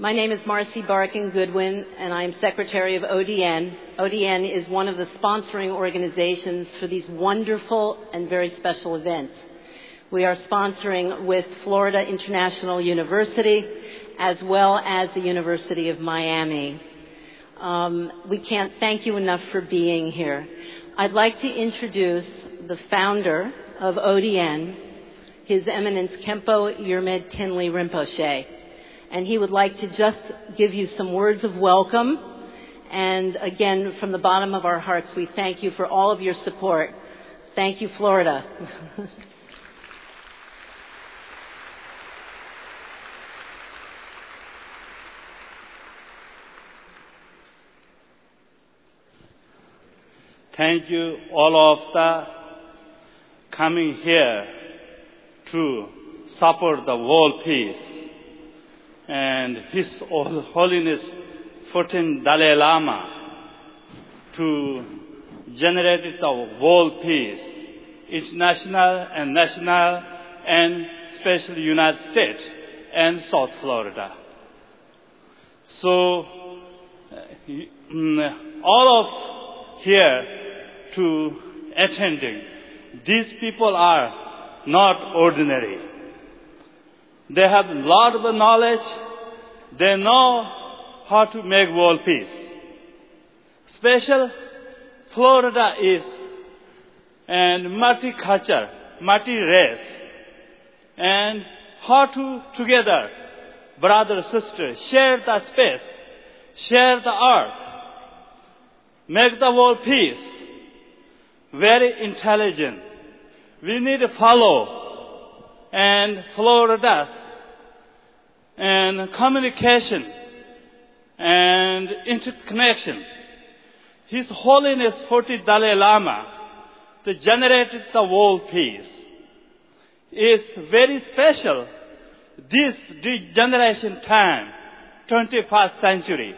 My name is Marcy Barkin Goodwin, and I am Secretary of ODN. ODN is one of the sponsoring organizations for these wonderful and very special events. We are sponsoring with Florida International University, as well as the University of Miami. We can't thank you enough for being here. I'd like to introduce the founder of ODN, His Eminence Khenpo Yermid Tinley Rinpoche. And he would like to just give you some words of welcome. And again, from the bottom of our hearts, we thank you for all of your support. Thank you, Florida. Thank you all of the coming here to support the world peace. And His Holiness 14th Dalai Lama to generate the world peace, international and national, and especially United States and South Florida. So, all of here to attending, these people are not ordinary. They have a lot of knowledge. They know how to make world peace. Special, Florida is and multicultural, multi-race, and how to together, brother, sister, share the space, share the earth, make the world peace. Very intelligent. We need to follow and Florida's and communication and interconnection. His Holiness 40th Dalai Lama, to generate the world peace, is very special. This generation time, 21st century,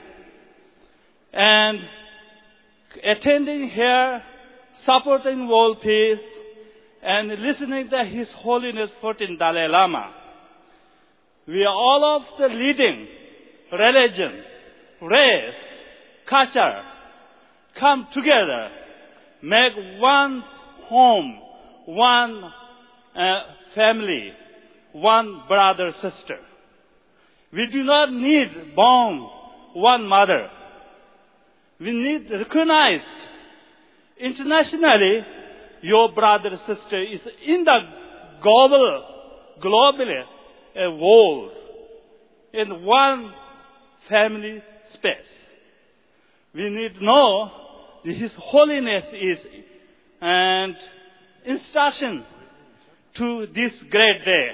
and attending here, supporting world peace, and listening to His Holiness 14th Dalai Lama. We are all of the leading religion, race, culture, come together, make one home, one family, one brother, sister. We do not need born one mother. We need recognized internationally. Your brother, sister is in the globally a world, in one family space. We need to know His Holiness is and instruction to this great day.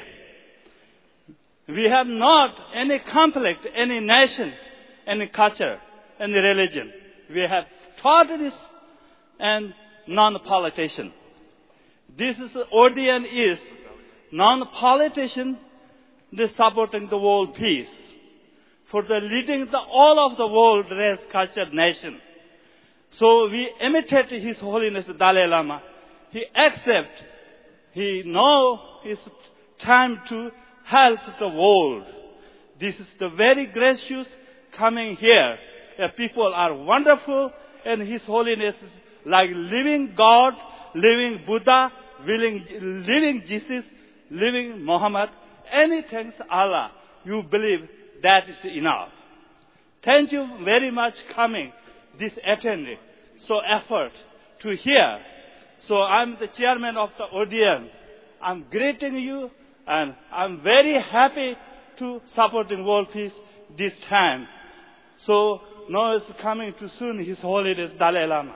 We have not any conflict, any nation, any culture, any religion. We have tolerance and non-politician. This is ODN is non-politician, the supporting the world peace, for the leading the all of the world race, culture, nation. So we imitate His Holiness Dalai Lama. He accept, he know it's time to help the world. This is the very gracious coming here. People are wonderful, and His Holiness is like living God, living Buddha, living Jesus, living Muhammad. Anything Allah, you believe that is enough. Thank you very much coming, this attending, so effort to hear. So I'm the chairman of the ODN. I'm greeting you, and I'm very happy to supporting world peace this time. So now is coming too soon, His Holiness Dalai Lama.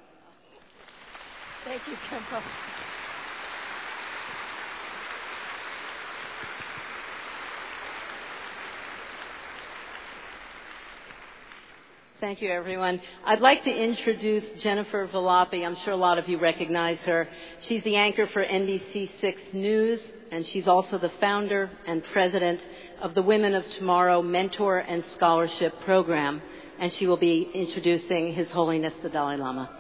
Thank you, Khenpo. Thank you, everyone. I'd like to introduce Jennifer Valapi. I'm sure a lot of you recognize her. She's the anchor for NBC6 News, and she's also the founder and president of the Women of Tomorrow Mentor and Scholarship Program. And she will be introducing His Holiness the Dalai Lama.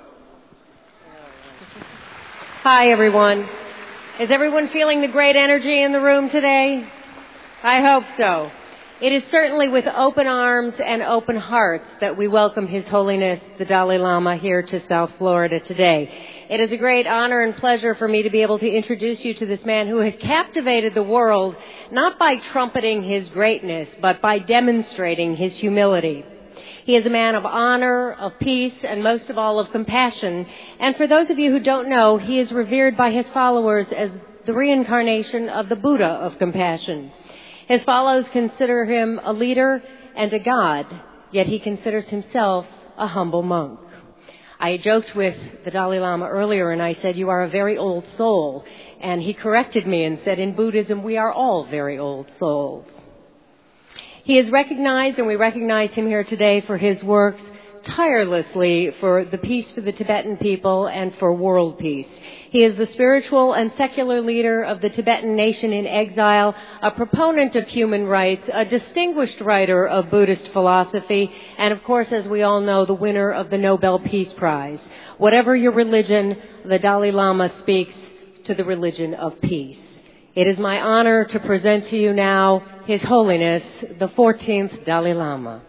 Hi, everyone. Is everyone feeling the great energy in the room today? I hope so. It is certainly with open arms and open hearts that we welcome His Holiness the Dalai Lama here to South Florida today. It is a great honor and pleasure for me to be able to introduce you to this man who has captivated the world not by trumpeting his greatness, but by demonstrating his humility. He is a man of honor, of peace, and most of all of compassion. And for those of you who don't know, he is revered by his followers as the reincarnation of the Buddha of compassion. His followers consider him a leader and a god, yet he considers himself a humble monk. I joked with the Dalai Lama earlier and I said, "You are a very old soul." And he corrected me and said, "In Buddhism, we are all very old souls." He is recognized, and we recognize him here today for his works tirelessly for the peace for the Tibetan people and for world peace. He is the spiritual and secular leader of the Tibetan nation in exile, a proponent of human rights, a distinguished writer of Buddhist philosophy, and of course, as we all know, the winner of the Nobel Peace Prize. Whatever your religion, the Dalai Lama speaks to the religion of peace. It is my honor to present to you now His Holiness, the 14th Dalai Lama.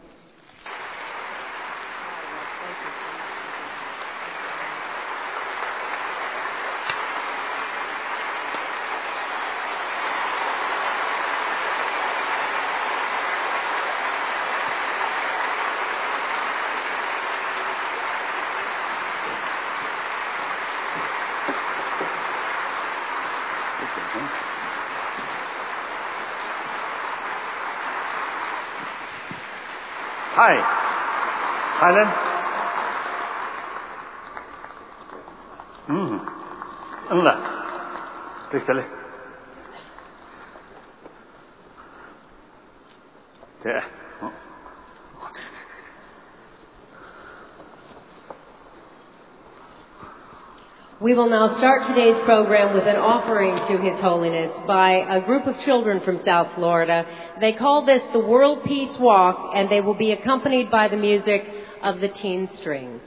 Hi. Silent. Allah. Please tell it. Yeah. We will now start today's program with an offering to His Holiness by a group of children from South Florida. They call this the World Peace Walk, and they will be accompanied by the music of the Teen Strings.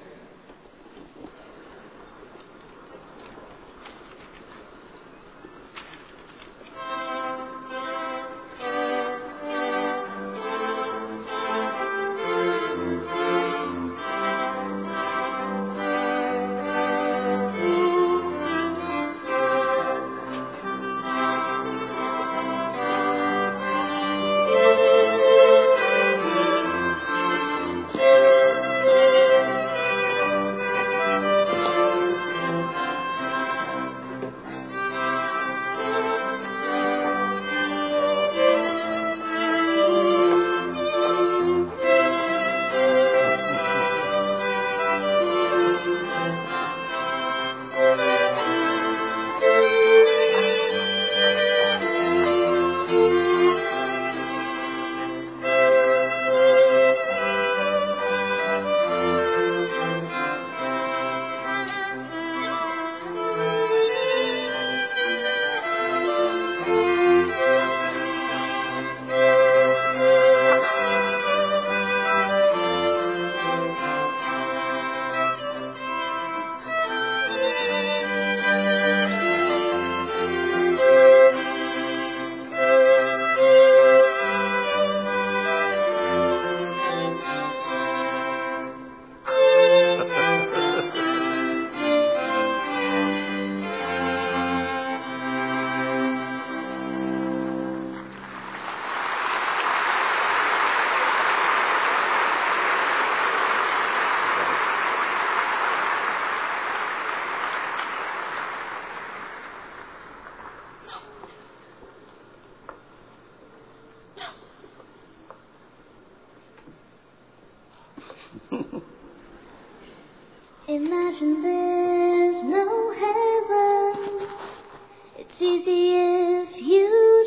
Imagine there's no heaven. It's easy if you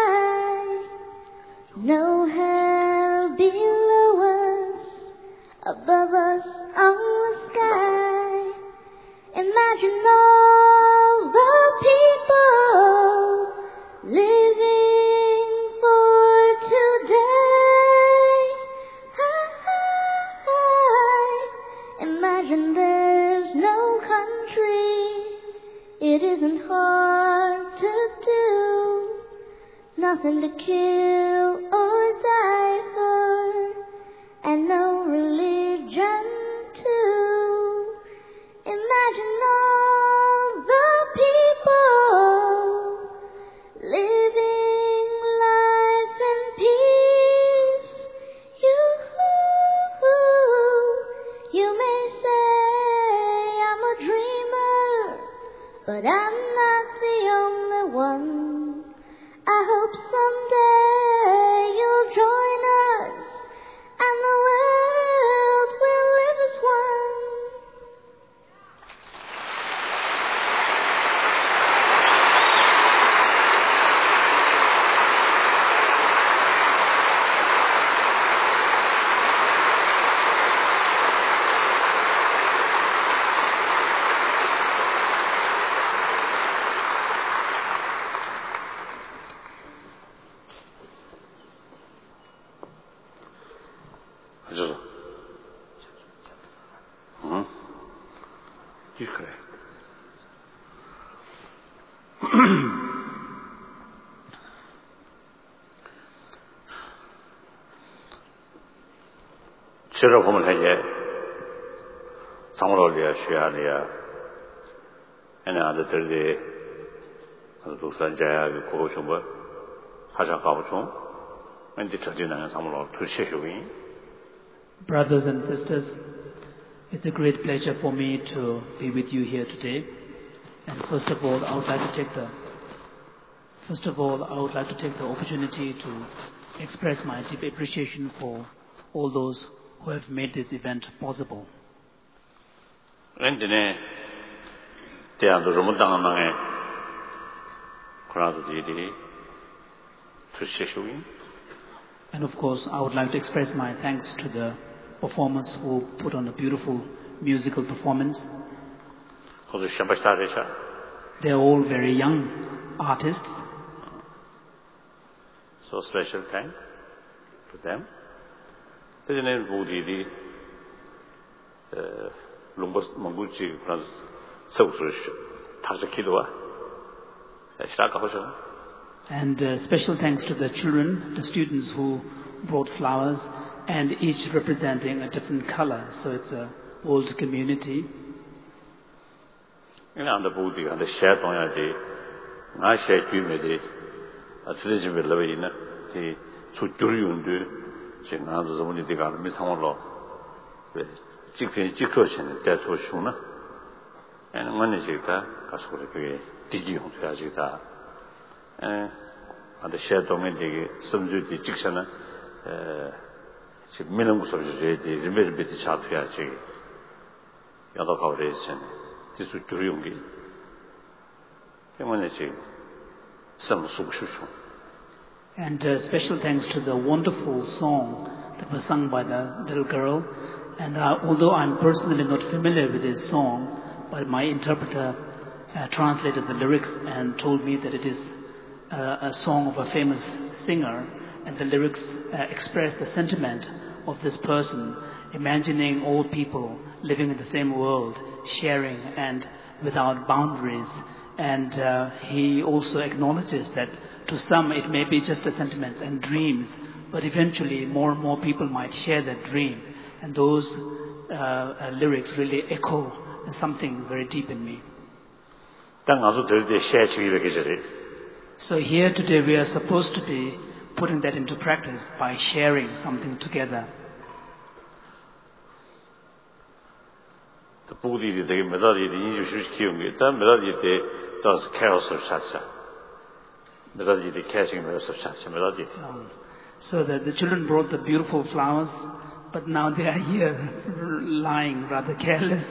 try. No hell below us, above us on the sky. Imagine all the people living for today. Imagine there's no country. It isn't hard to do. Nothing to kill or die. but I'm not the only one. I hope someday you'll join us and the world will live as one. 그래서 그래. 주로 보면 해게 상으로리아 쉬아리아 에나 아들들이 독산자야 그거 좀 뭐 하자 가고 좀 근데 저지나는 상으로 두시쇼이. Brothers and sisters, it's a great pleasure for me to be with you here today. And first of all, I would like to take the opportunity to express my deep appreciation for all those who have made this event possible. 렌드네 대안도 좀 당당해. 그러나도 이들이 두시쇼이. And of course, I would like to express my thanks to the performers who put on a beautiful musical performance. They are all very young artists. So special thanks to them. 대전에 모두들이 롱버스 프랑스 서울서 다섯 기도와 시작하고서. And special thanks to the children, the students who brought flowers, and each representing a different color. So it's a old community. And the Buddha and the share Tonyaji, I share Jumedi, a tradition with Lavina, the Suturiundu, Chinan's only the Garmi Samolo, with Chicken, that's for Shuna, and Manijita, Kasuri, Digion, Fajita, and the share Dominic, some duty Chicksana. minimum subject the remaining bit chapter 여러 가오레선 this would do 용기 때문에 some successful. And special thanks to the wonderful song that was sung by the little girl. And although I'm personally not familiar with this song, but my interpreter translated the lyrics and told me that it is a song of a famous singer, and the lyrics express the sentiment of this person, imagining all people living in the same world, sharing and without boundaries. And he also acknowledges that to some it may be just a sentiment and dreams, but eventually more and more people might share that dream. And those lyrics really echo something very deep in me. So here today we are supposed to be putting that into practice by sharing something together. So that the children brought the beautiful flowers, but now they are here lying rather careless.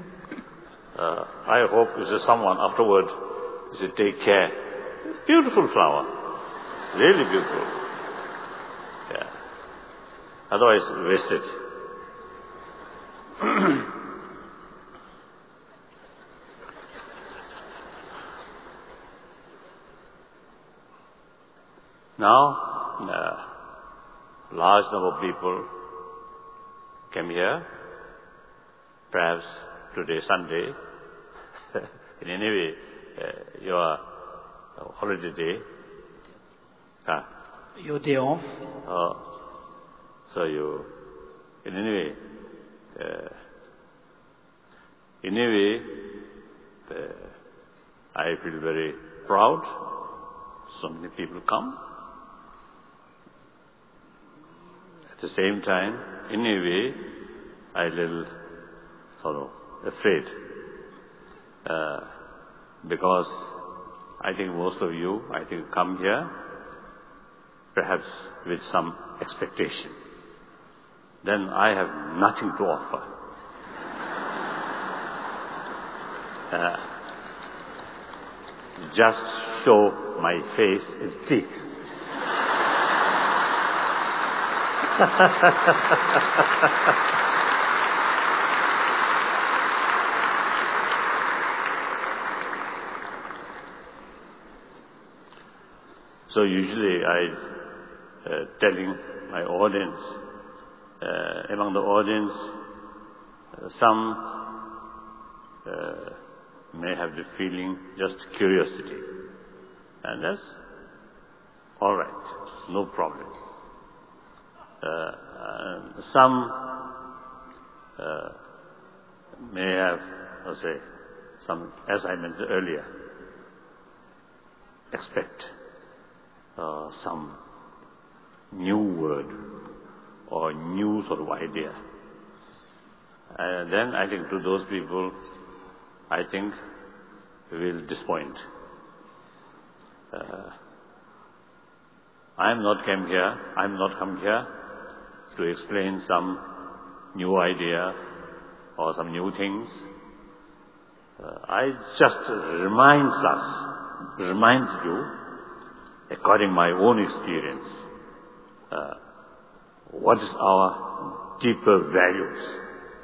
I hope someone afterward should take care. Beautiful flower. Really beautiful. Yeah. Otherwise, wasted. Now, large number of people came here. Perhaps today, Sunday. In any way, your holiday day. Your day off. So you, in any way, I feel very proud. So many people come. At the same time, in a way, I little sort of afraid. because I think most of you, come here perhaps with some expectation. Then I have nothing to offer. Just show my face and teeth. So usually telling my audience, among the audience, some may have the feeling just curiosity. And that's all right, no problem. Some may have, some, as I mentioned earlier, expect some new word or new sort of idea. And then I think to those people, I think will disappoint. I'm not come here to explain some new idea or some new things. I just remind you, according to my own experience, what is our deeper values.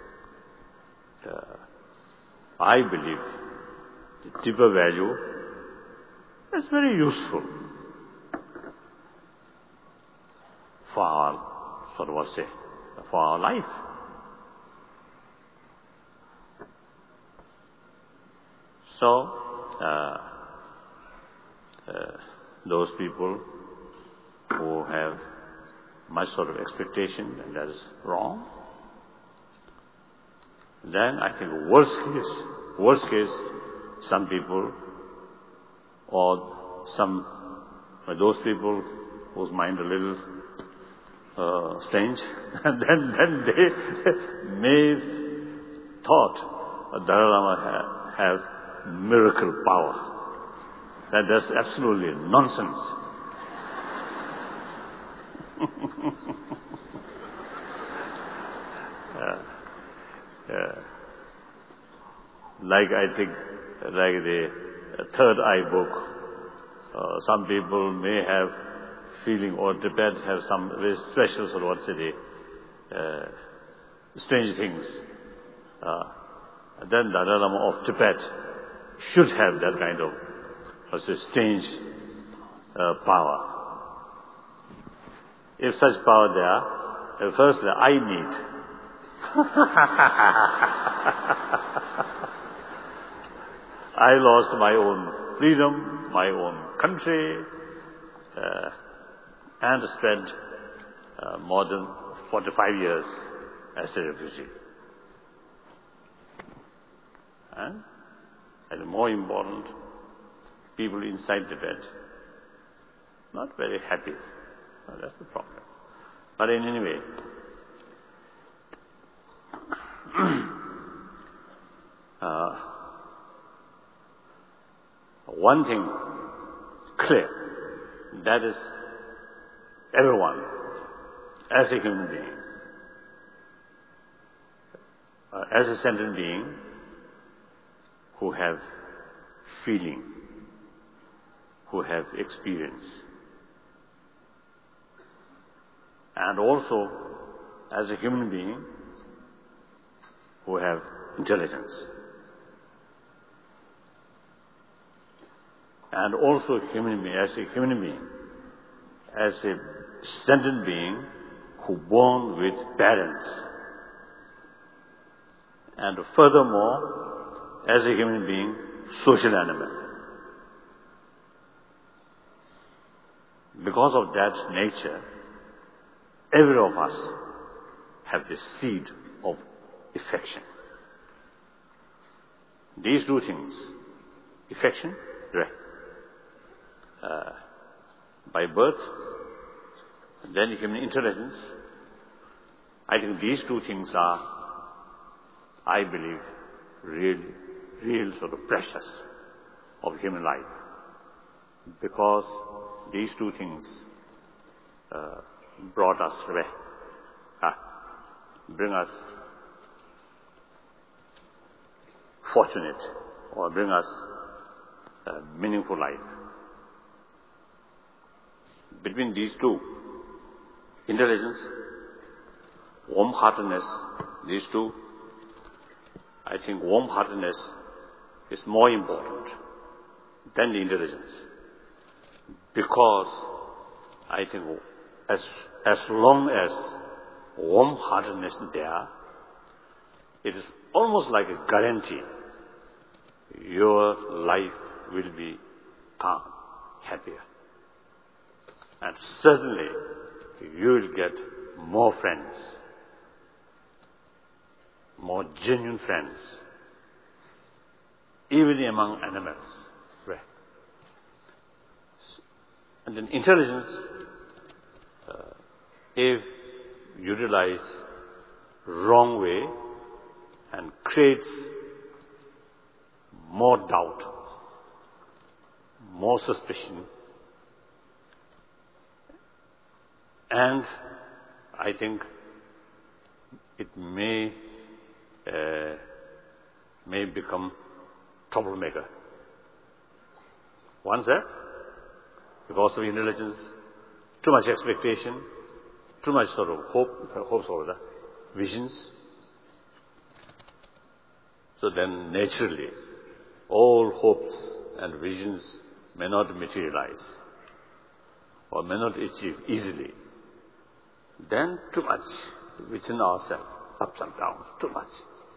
I believe the deeper value is very useful for our, for our life. So, those people who have much sort of expectation, and that is wrong. Then I think worst case, some people or those people whose mind a little strange, and then they may thought Dalai Lama have miracle power. That's absolutely nonsense. Like the Third Eye book, some people may have feeling, or Tibet have some very special strange things. Then Dalai Lama of Tibet should have that kind of strange power. If such power there, firstly I need. I lost my own freedom, my own country, and spent more than 45 years as a refugee. And more important, people inside Tibet not very happy. That's the problem. But in any way, one thing clear, that is everyone, as a human being, as a sentient being who have feeling, who have experience, and also as a human being who have intelligence, and also as a human being, as a sentient being who born with parents, and furthermore, as a human being, social animal. Because of that nature, every of us have the seed of affection. These two things, affection, by birth, and then human intelligence, I think these two things are, I believe, real precious. of human life. Because these two things brought us bring us fortunate or bring us a meaningful life. Between these two, intelligence, warm-heartedness, these two, I think warm-heartedness is more important than the intelligence. Because I think as long as warm-heartedness is there, it is almost like a guarantee your life will be calm, happier. And certainly you will get more friends, more genuine friends, even among animals. Right? And then intelligence, if utilized wrong way, and creates more doubt, more suspicion, and I think it may become troublemaker. One step, because of intelligence, too much expectation, too much sort of hopes or the visions. So then naturally, all hopes and visions may not materialize or may not achieve easily. Then too much within ourselves, ups and downs, too much.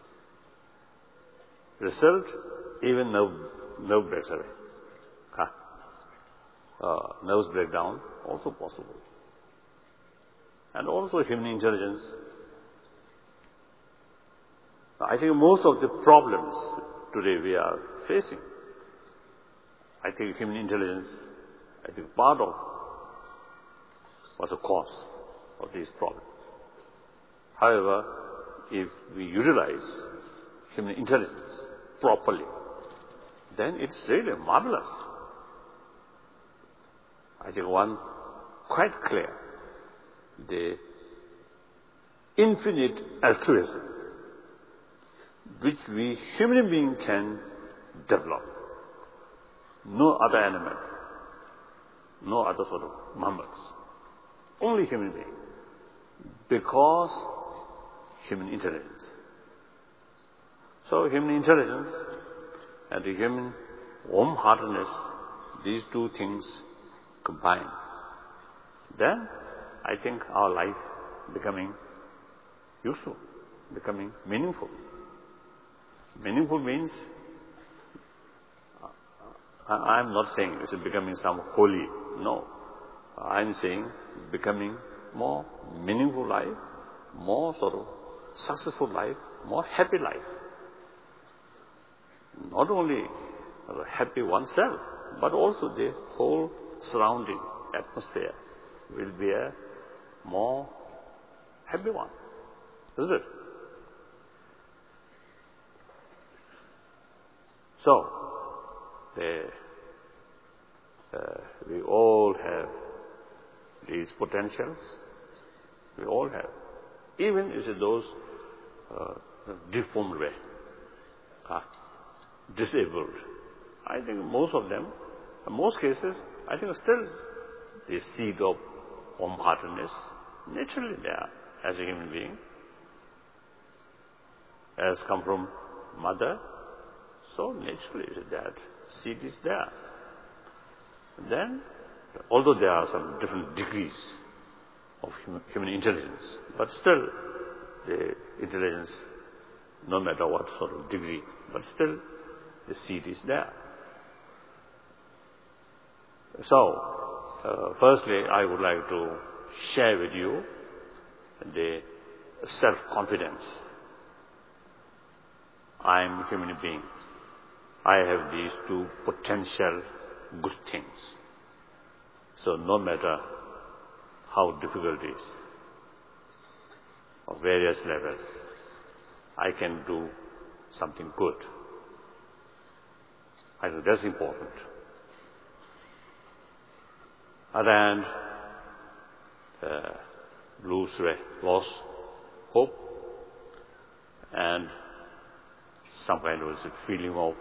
Result, even nerve breaks away. Nerves break down, also possible. And also human intelligence. I think most of the problems today we are facing, I think human intelligence, I think part of was a cause of these problems. However, if we utilize human intelligence properly, then it's really marvelous. I think one quite clear, the infinite altruism which we human beings can develop. No other animal, no other sort of mammals, only human being, because human intelligence. So human intelligence and the human warm-heartedness, these two things combined, then I think our life becoming useful, becoming meaningful. Meaningful means, I'm not saying it's becoming some holy, no. I'm saying becoming more meaningful life, more sort of successful life, more happy life. Not only happy oneself, but also the whole surrounding atmosphere will be a more happy one, isn't it? So, we all have these potentials. We all have. Even if those deformed way, disabled. I think most of them, in most cases, I think still the seed of warm-heartedness, naturally there as a human being, has come from mother, so naturally that seed is there. Then, although there are some different degrees of human intelligence, but still the intelligence, no matter what sort of degree, but still the seed is there. So, firstly, I would like to share with you the self-confidence. I am a human being. I have these two potential good things. So no matter how difficult it is, of various levels, I can do something good. I think that's important. Other hand, loss hope and some kind of feeling of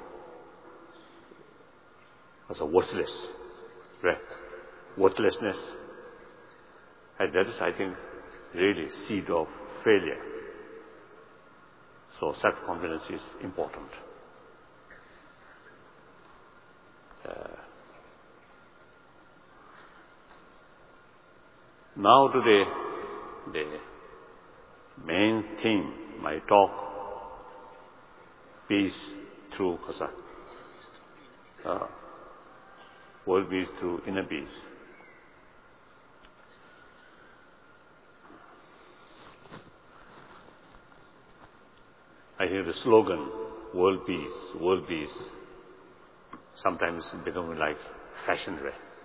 as a worthlessness. And that is, I think, really seed of failure. So self-confidence is important. Now today, the main theme, my talk, peace through world peace through inner peace. I hear the slogan, world peace, sometimes becoming like fashion.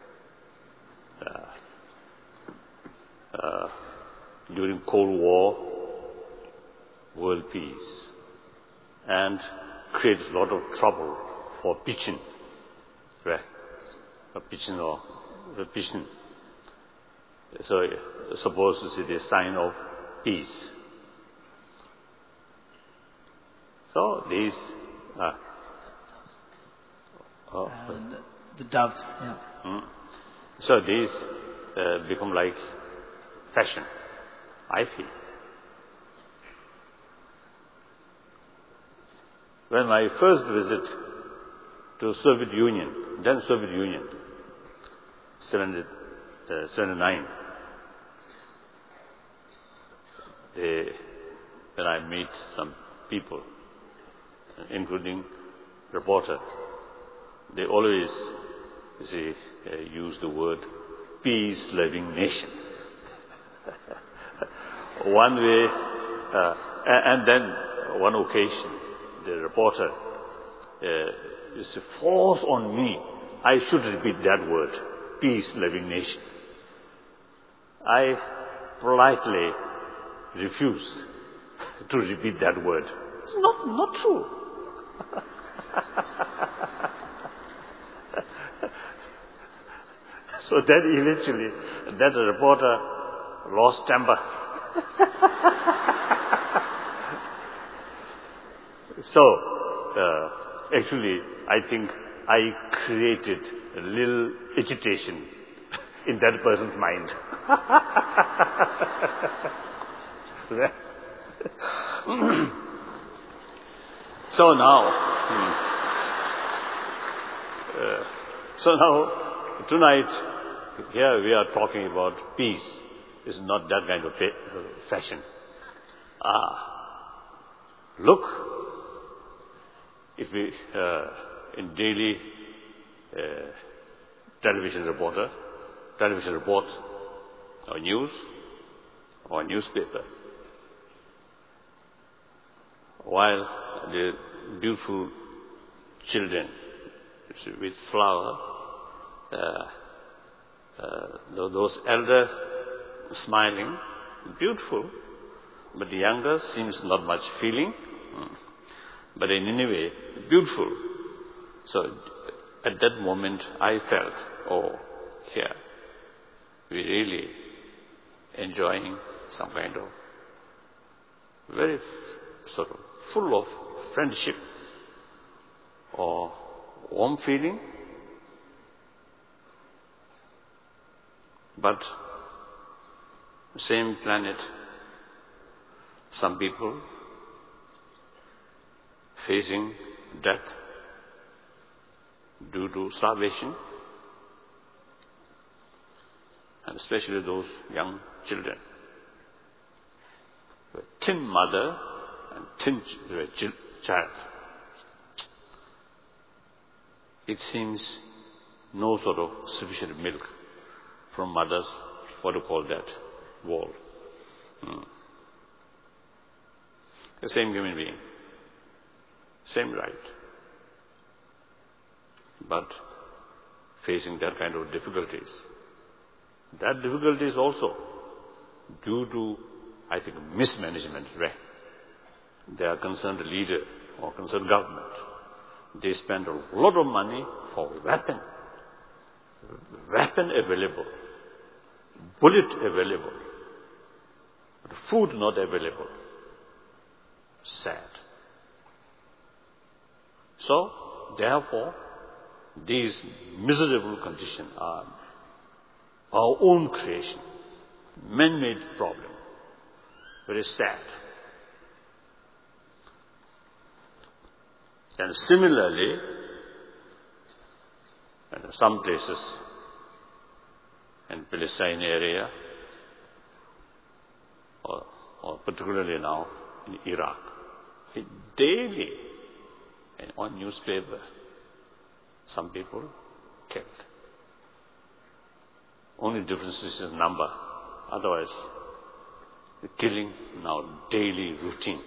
During Cold War, world peace, and creates a lot of trouble for pitching, pitching. So suppose it is a sign of peace. So these the doves, yeah. So these become like fashion, I feel. When my first visit to Soviet Union, then Soviet Union, 79, when I meet some people, including reporters, they always use the word peace-loving nation. One way, and then one occasion, the reporter used to force on me, I should repeat that word, peace-loving nation. I politely refuse to repeat that word. It's not true. So then eventually, that reporter lost temper. So, actually, I think I created a little agitation in that person's mind. So now, tonight, here we are talking about peace. It's not that kind of fashion. Look, if we, in daily television reports, or news, or newspaper, while the beautiful children with flower, those elders smiling, beautiful, but the younger seems not much feeling, but in any way, beautiful. So at that moment I felt, oh, here, we're really enjoying some kind of very sort of full of friendship or warm feeling. But same planet, some people facing death due to starvation, and especially those young children. A thin mother and thin child. It seems no sort of sufficient milk from mother's, what do you call that, wall. The same human being, same right, but facing that kind of difficulties. That difficulty is also due to, I think, mismanagement. They are concerned leader or concerned government they spend a lot of money for weapon available, bullet available, but food not available. Sad. So, therefore, these miserable conditions are our own creation, man-made problem. Very sad. And similarly, in some places in Palestine area, or particularly now in Iraq, daily on newspaper, some people killed. Only difference is in number. Otherwise, the killing now daily routine.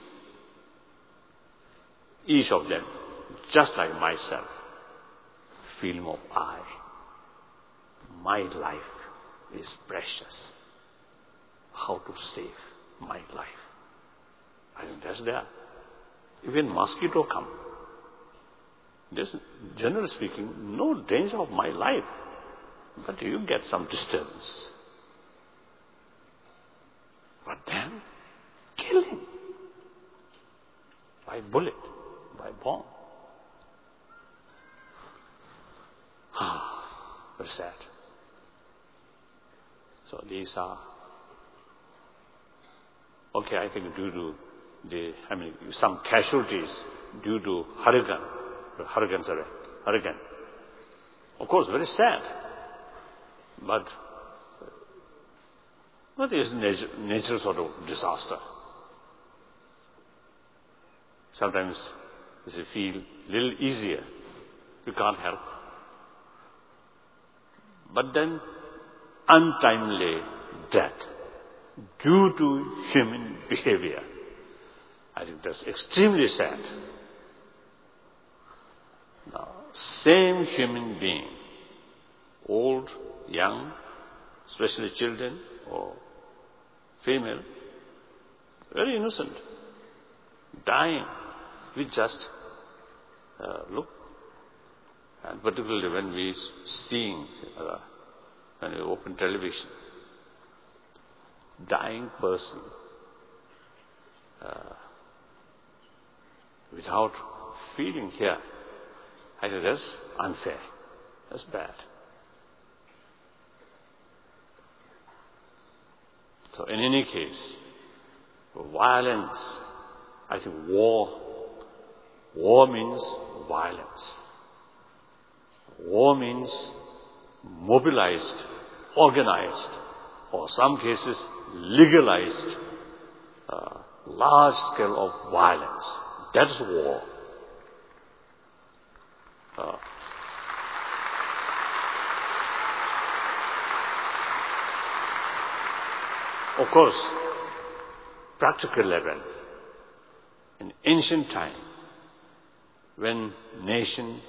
Each of them, just like myself, film of I. My life is precious. How to save my life? I think that's there. Even mosquito come. There's, generally speaking, no danger of my life. But you get some disturbance. But then, killing. By bullet, by bomb. Very sad. So these are, okay, I think due to some casualties due to hurricane. Of course, very sad. But what is nature sort of disaster? Sometimes you feel a little easier. You can't help. But then untimely death due to human behavior. I think that's extremely sad. Now, same human being, old, young, especially children or female, very innocent, dying. We just look, and particularly when we seeing, when we open television, dying person without feeling here. I think that's unfair. That's bad. So in any case, violence, I think war means violence. War means mobilized, organized, or some cases legalized, large scale of violence. That's war. Of course, practical level, in ancient time, when nations,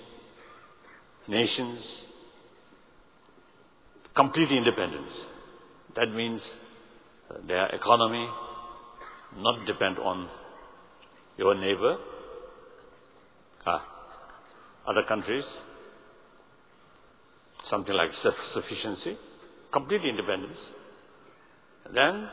complete independence, that means their economy not depend on your neighbor, other countries, something like self-sufficiency, complete independence. Then,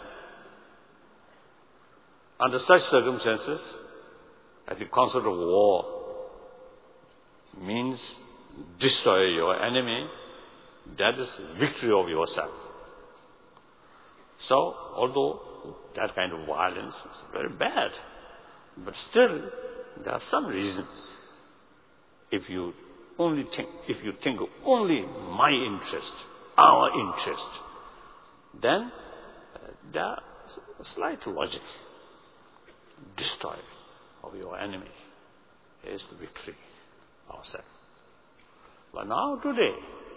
under such circumstances, I think concept of war means destroy your enemy. That is victory of yourself. So, although that kind of violence is very bad, but still there are some reasons. If you think only my interest, our interest, then there are slight logic. Destroy of your enemy is the victory ourselves. But now today,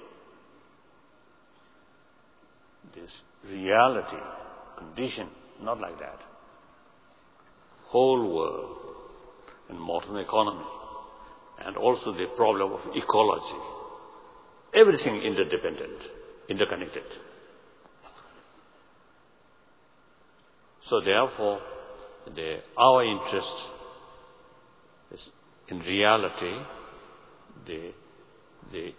this reality, condition, not like that. Whole world and modern economy, and also the problem of ecology, everything interdependent, interconnected. So therefore, our interest is in reality the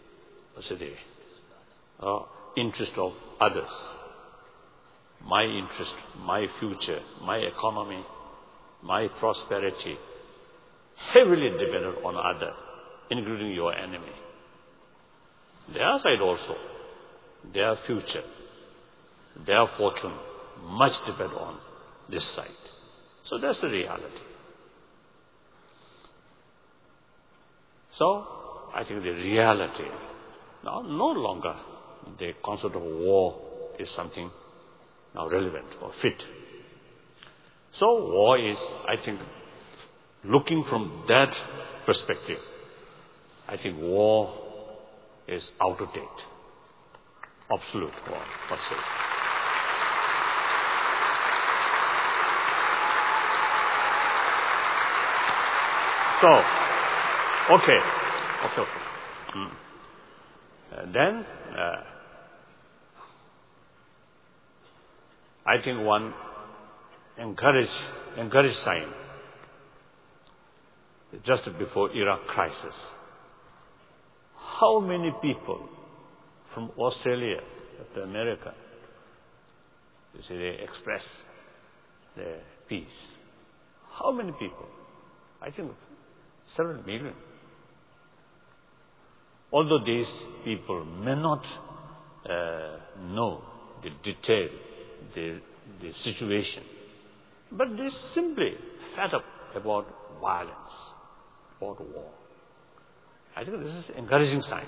interest of others. My interest, my future, my economy, my prosperity, heavily dependent on others, including your enemy. Their side also, their future, their fortune, much depend on this side. So that's the reality. So, I think the reality, now no longer the concept of war is something now relevant or fit. So war is, I think, looking from that perspective, I think war is out of date. Absolute war, per se. So, okay. Then, I think one encourage sign just before Iraq crisis. How many people from Australia to America, you see, they express their peace. How many people? I think several million. Although these people may not know the detail, the situation, but they simply fed up about violence, about war. I think this is an encouraging sign.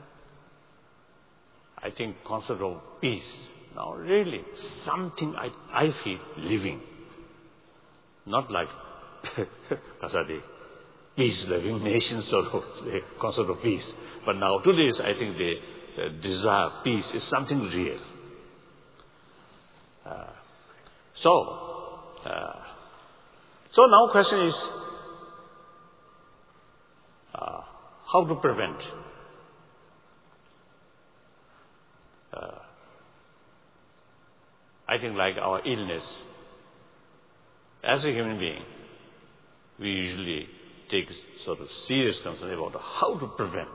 I think concept of peace, now really something I feel living. Not like Kasadi, peace-loving nations or the concept of peace. But now today's, I think the desire, peace is something real. So now question is, how to prevent I think like our illness, as a human being, we usually take sort of serious concern about how to prevent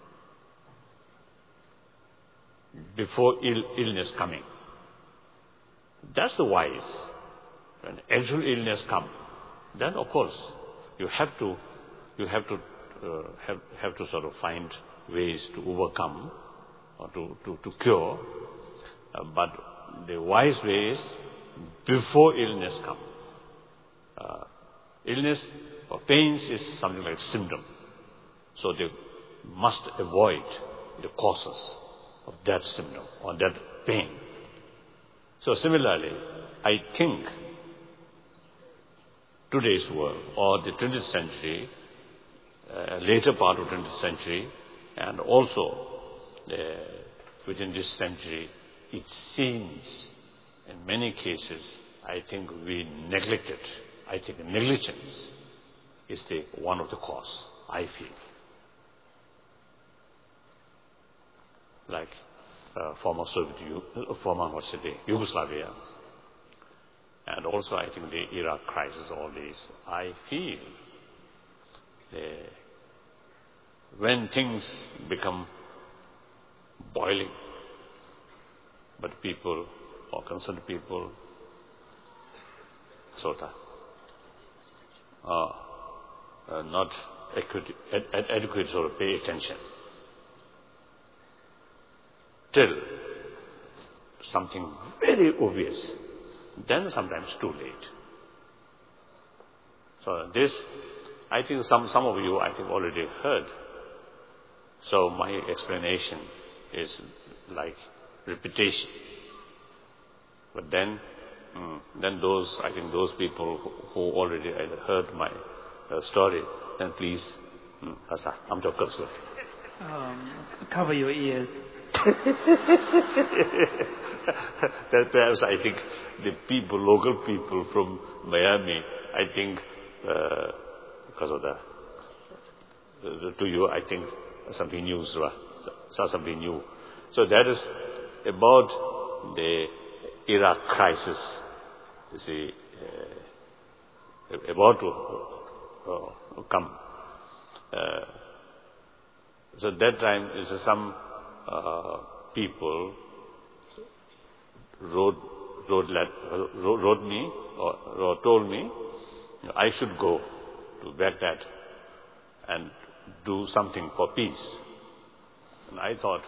before illness coming. That's the wise. When actual illness comes, then of course you have to sort of find ways to overcome or to cure. But the wise way is before illness comes. Illness or pains is something like symptom. So they must avoid the causes of that symptom or that pain. So similarly, I think today's world or the 20th century, later part of 20th century, and also within this century, it seems in many cases, I think we neglected. I think negligence is one of the cause, I feel. Like former Yugoslavia, and also I think the Iraq crisis, all these, I feel when things become boiling, but people or concerned people not adequate sort of pay attention till something very obvious, then sometimes too late. So this, I think some of you, I think already heard. So my explanation is like repetition. But then those, I think those people who already heard my story, then please, cover your ears. That perhaps I think the people, local people from Miami, I think because of to you, I think something new, something new. So that is about the Iraq crisis. You see, about to come. So that time, some people wrote me or told me I should go to Baghdad and do something for peace. And I thought,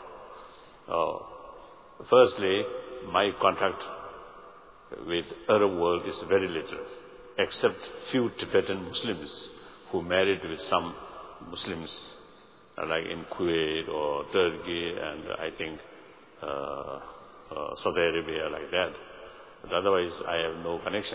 firstly, my contact with Arab world is very little, except few Tibetan Muslims who married with some Muslims, like in Kuwait or Turkey, and I think Saudi Arabia, like that. But otherwise, I have no connection.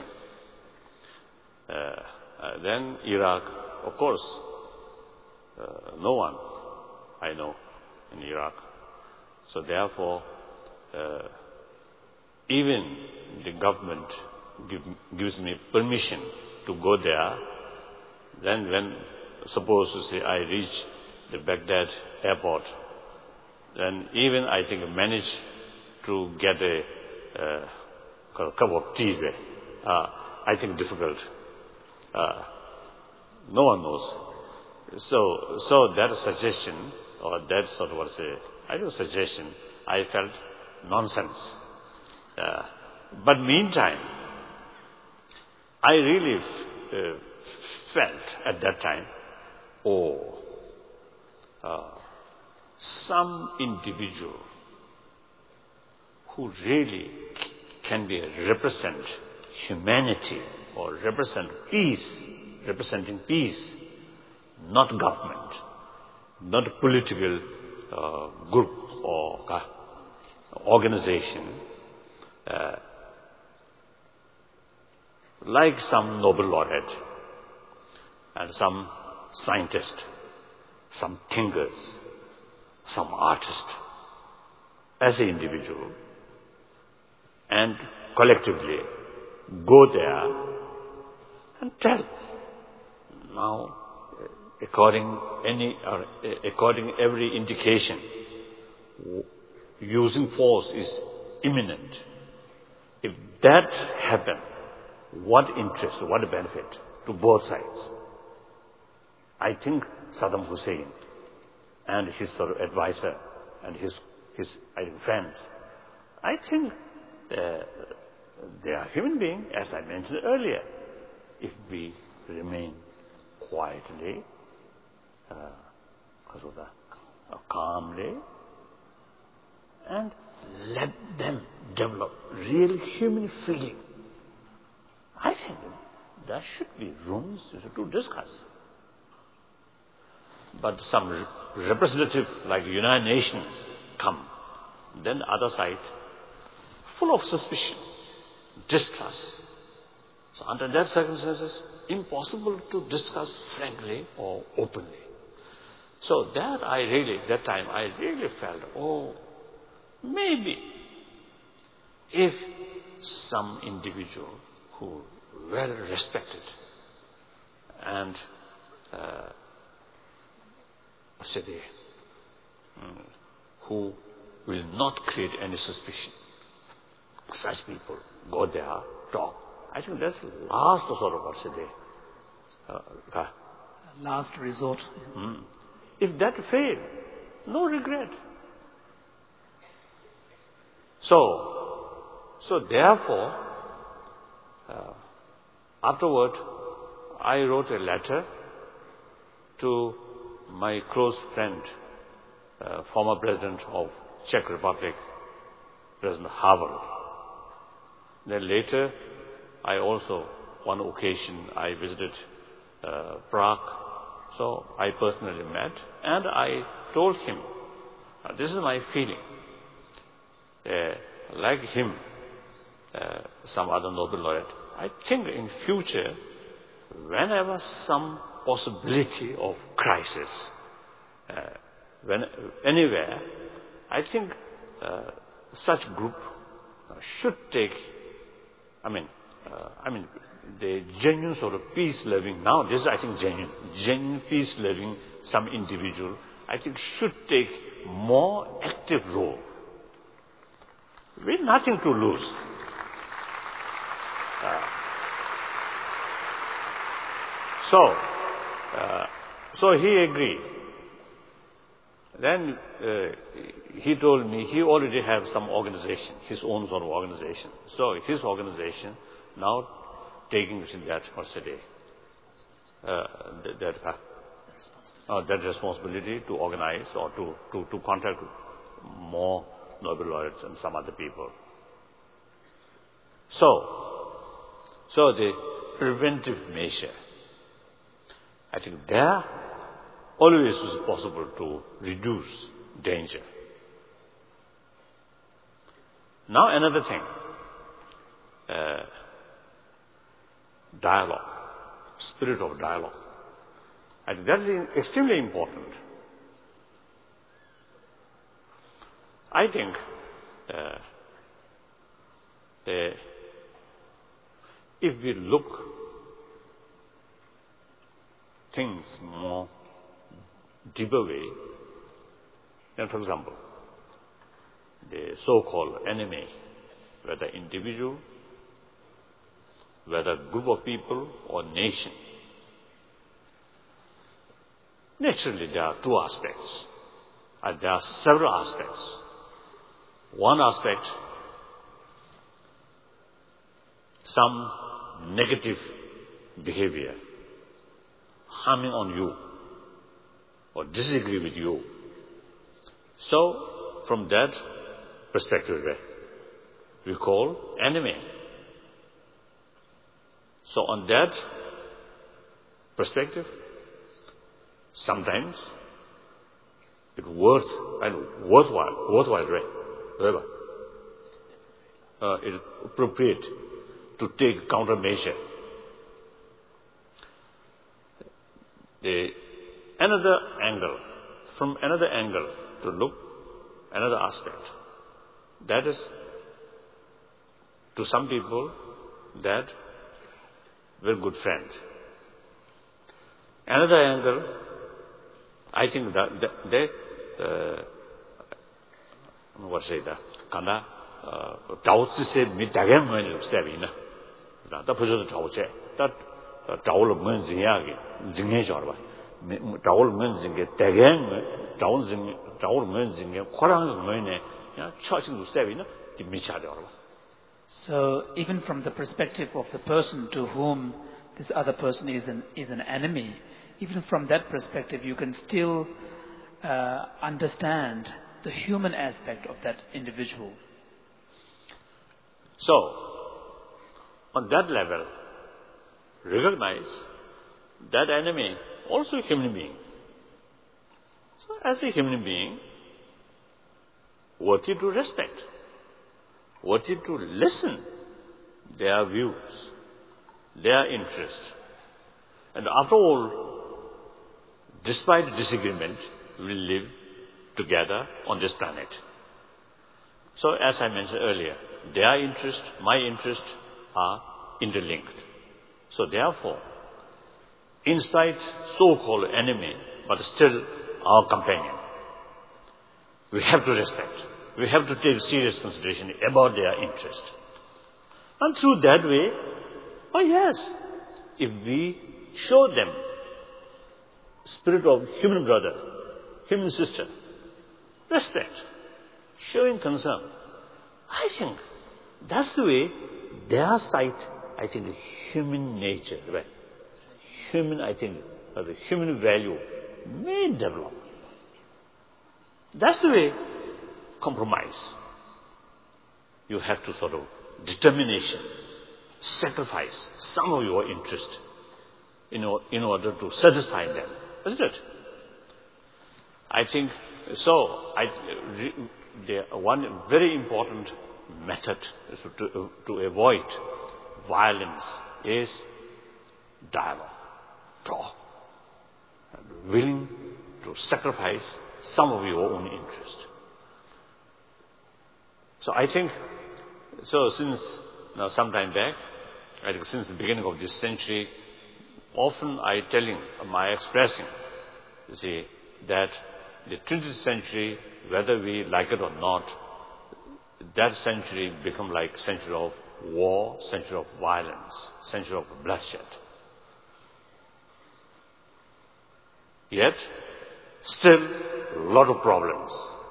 Then Iraq, of course, no one I know in Iraq. So therefore, even the government gives me permission to go there. Then when, suppose to say, I reach the Baghdad airport, then even I think I manage to get a cup of tea there. I think difficult. No one knows. So that suggestion, or that sort of suggestion, I felt nonsense. But meantime, I really felt at that time, some individual who really can represent humanity or represent peace, representing peace, not government, not political group or organization, like some Nobel laureate and some scientist, some thinkers, some artist, as an individual, and collectively go there and tell. Now, according every indication, using force is imminent. If that happens, what interest, what benefit to both sides? I think Saddam Hussein and his advisor and his friends, I think they are human beings, as I mentioned earlier. If we remain quietly, calmly, and let them develop real human feeling, I think there should be rooms to discuss. But some representative like the United Nations come, then the other side, full of suspicion, distrust. So under that circumstances, impossible to discuss frankly or openly. So that time I really felt, maybe if some individual who well respected and who will not create any suspicion, such people go there, talk. I think that's last last resort. If that fails, no regret. So therefore, afterward, I wrote a letter to my close friend, former President of Czech Republic, President Havel. Then later, I also, one occasion, I visited Prague. So I personally met and I told him, this is my feeling. Like him, some other Nobel laureate, I think in future, whenever some possibility of crisis, anywhere, I think such group should take, the genuine sort of peace-loving, now this is I think genuine peace-loving, some individual, I think should take more active role. With nothing to lose. So he agreed. Then he told me he already has some organization, his own sort of organization. So his organization now taking it in that city, that responsibility to organize or to contact more Nobel laureates and some other people. So the preventive measure, I think there always is possible to reduce danger. Now another thing, dialogue, spirit of dialogue. I think that is extremely important. I think if we look things more deeper way, then for example, the so-called enemy, whether individual, whether group of people or nation, naturally there are two aspects, and there are several aspects. One aspect, some negative behavior, harming on you or disagree with you. So from that perspective, we call enemy. So on that perspective, sometimes it's worthwhile, right? However, it is appropriate to take countermeasure. From another angle to look, another aspect. That is, to some people, that very good friend. Another angle, I think that they, what say that? Kana, Tao say me dagam when you step in. That person Tao say that Tao means Zinga Jarva. Tao means Zinga dagam, Tao means Zinga, Korang Mene, charging to step in the Micha Jarva. So even from the perspective of the person to whom this other person is an enemy, even from that perspective you can still understand the human aspect of that individual. So, on that level, recognize that enemy also a human being. So as a human being, worthy to respect, worthy to listen their views, their interests. And after all, despite disagreement, we live together on this planet. So as I mentioned earlier, their interest, my interest are interlinked. So therefore, inside so-called enemy, but still our companion, we have to respect. We have to take serious consideration about their interest. And through that way, oh yes, if we show them spirit of human brother, human sister, respect, showing concern, I think that's the way their side, I think, human nature, right? Human, I think, the human value may develop. That's the way compromise. You have to sort of determination, sacrifice some of your interest in order to satisfy them, isn't it? I think so. One very important method to avoid violence is dialogue, talk, and willing to sacrifice some of your own interest. So I think, so since some time back, I think since the beginning of this century, often I expressing, you see, that the 20th century, whether we like it or not, that century become like century of war, century of violence, century of bloodshed. Yet, Still, a lot of problems.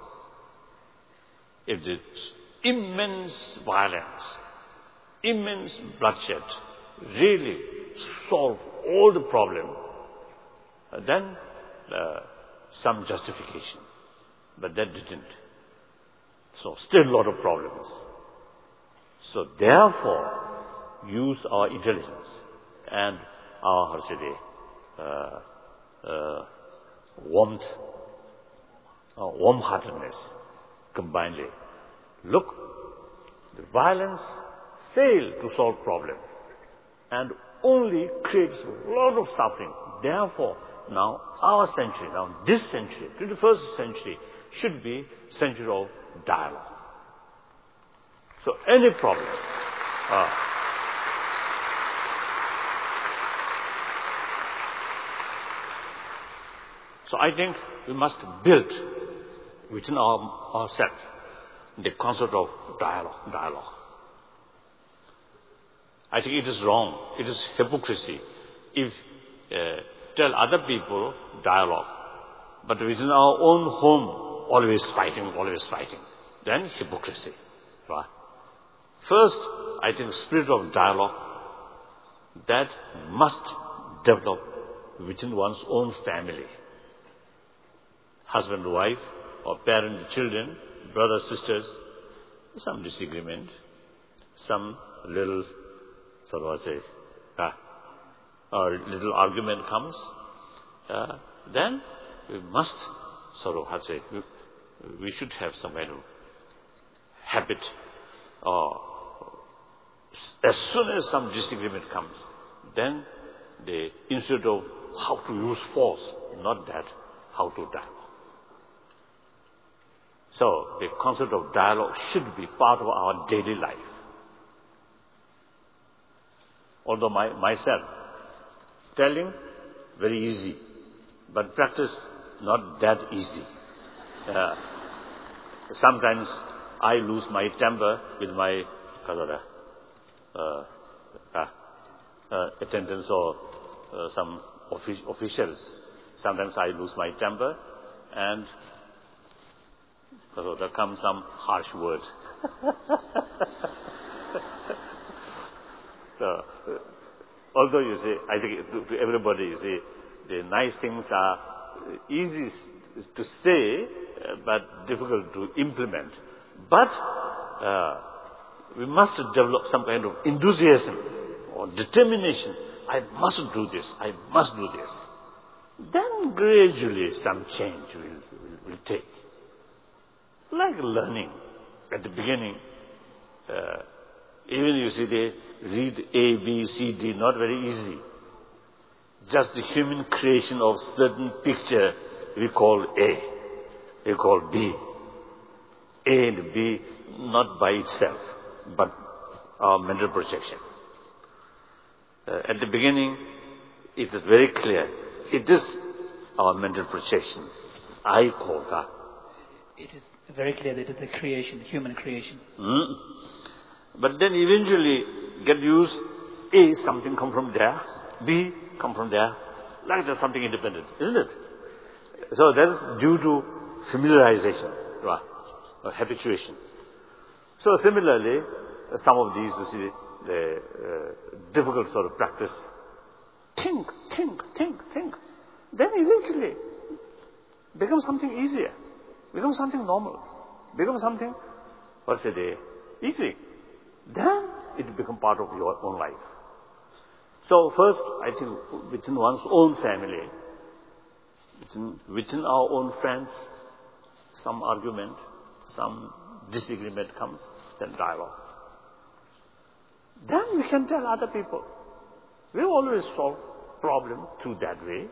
If it's immense violence, immense bloodshed, really solve all the problem, then some justification. But that didn't. So still a lot of problems. So therefore, use our intelligence and our warm-heartedness combinedly. Look, the violence failed to solve problem and only creates a lot of suffering. Therefore, now our century, now this century, 21st century, should be century of dialogue. So any problem, so I think we must build within ourselves the concept of dialogue. I think it is wrong. It is hypocrisy if tell other people dialogue, but within our own home always fighting. Then hypocrisy. Right? First, I think spirit of dialogue that must develop within one's own family. Husband, wife, or parent, children, brothers, sisters, some disagreement, some little or little argument comes, then we must we should have some kind of habit, or as soon as some disagreement comes, then instead of how to use force, not that, how to dialogue. So the concept of dialogue should be part of our daily life. Although myself, telling, very easy, but practice, not that easy. Sometimes I lose my temper with my attendants or some officials. Sometimes I lose my temper, and there comes some harsh words. So, although you say, I think to everybody, you say, the nice things are easy to say, but difficult to implement. But we must develop some kind of enthusiasm or determination. I must do this. I must do this. Then gradually some change will take. Like learning. At the beginning, even you see they read A, B, C, D, not very easy. Just the human creation of certain picture we call A, we call B. A and B not by itself, but our mental projection. At the beginning, it is very clear. It is our mental projection. I call that. It is very clear that it is a creation, human creation. But then eventually get used, A, something come from there, B, come from there, like there's something independent, isn't it? So that is due to familiarization, right, or habituation. So similarly, some of these, you see, the difficult sort of practice, think. Then eventually becomes something easier, becomes something normal, becomes something, easy. Then it becomes part of your own life. So first, I think within one's own family, within our own friends, some argument, some disagreement comes, then dialogue. Then we can tell other people. We always solve problem through that way.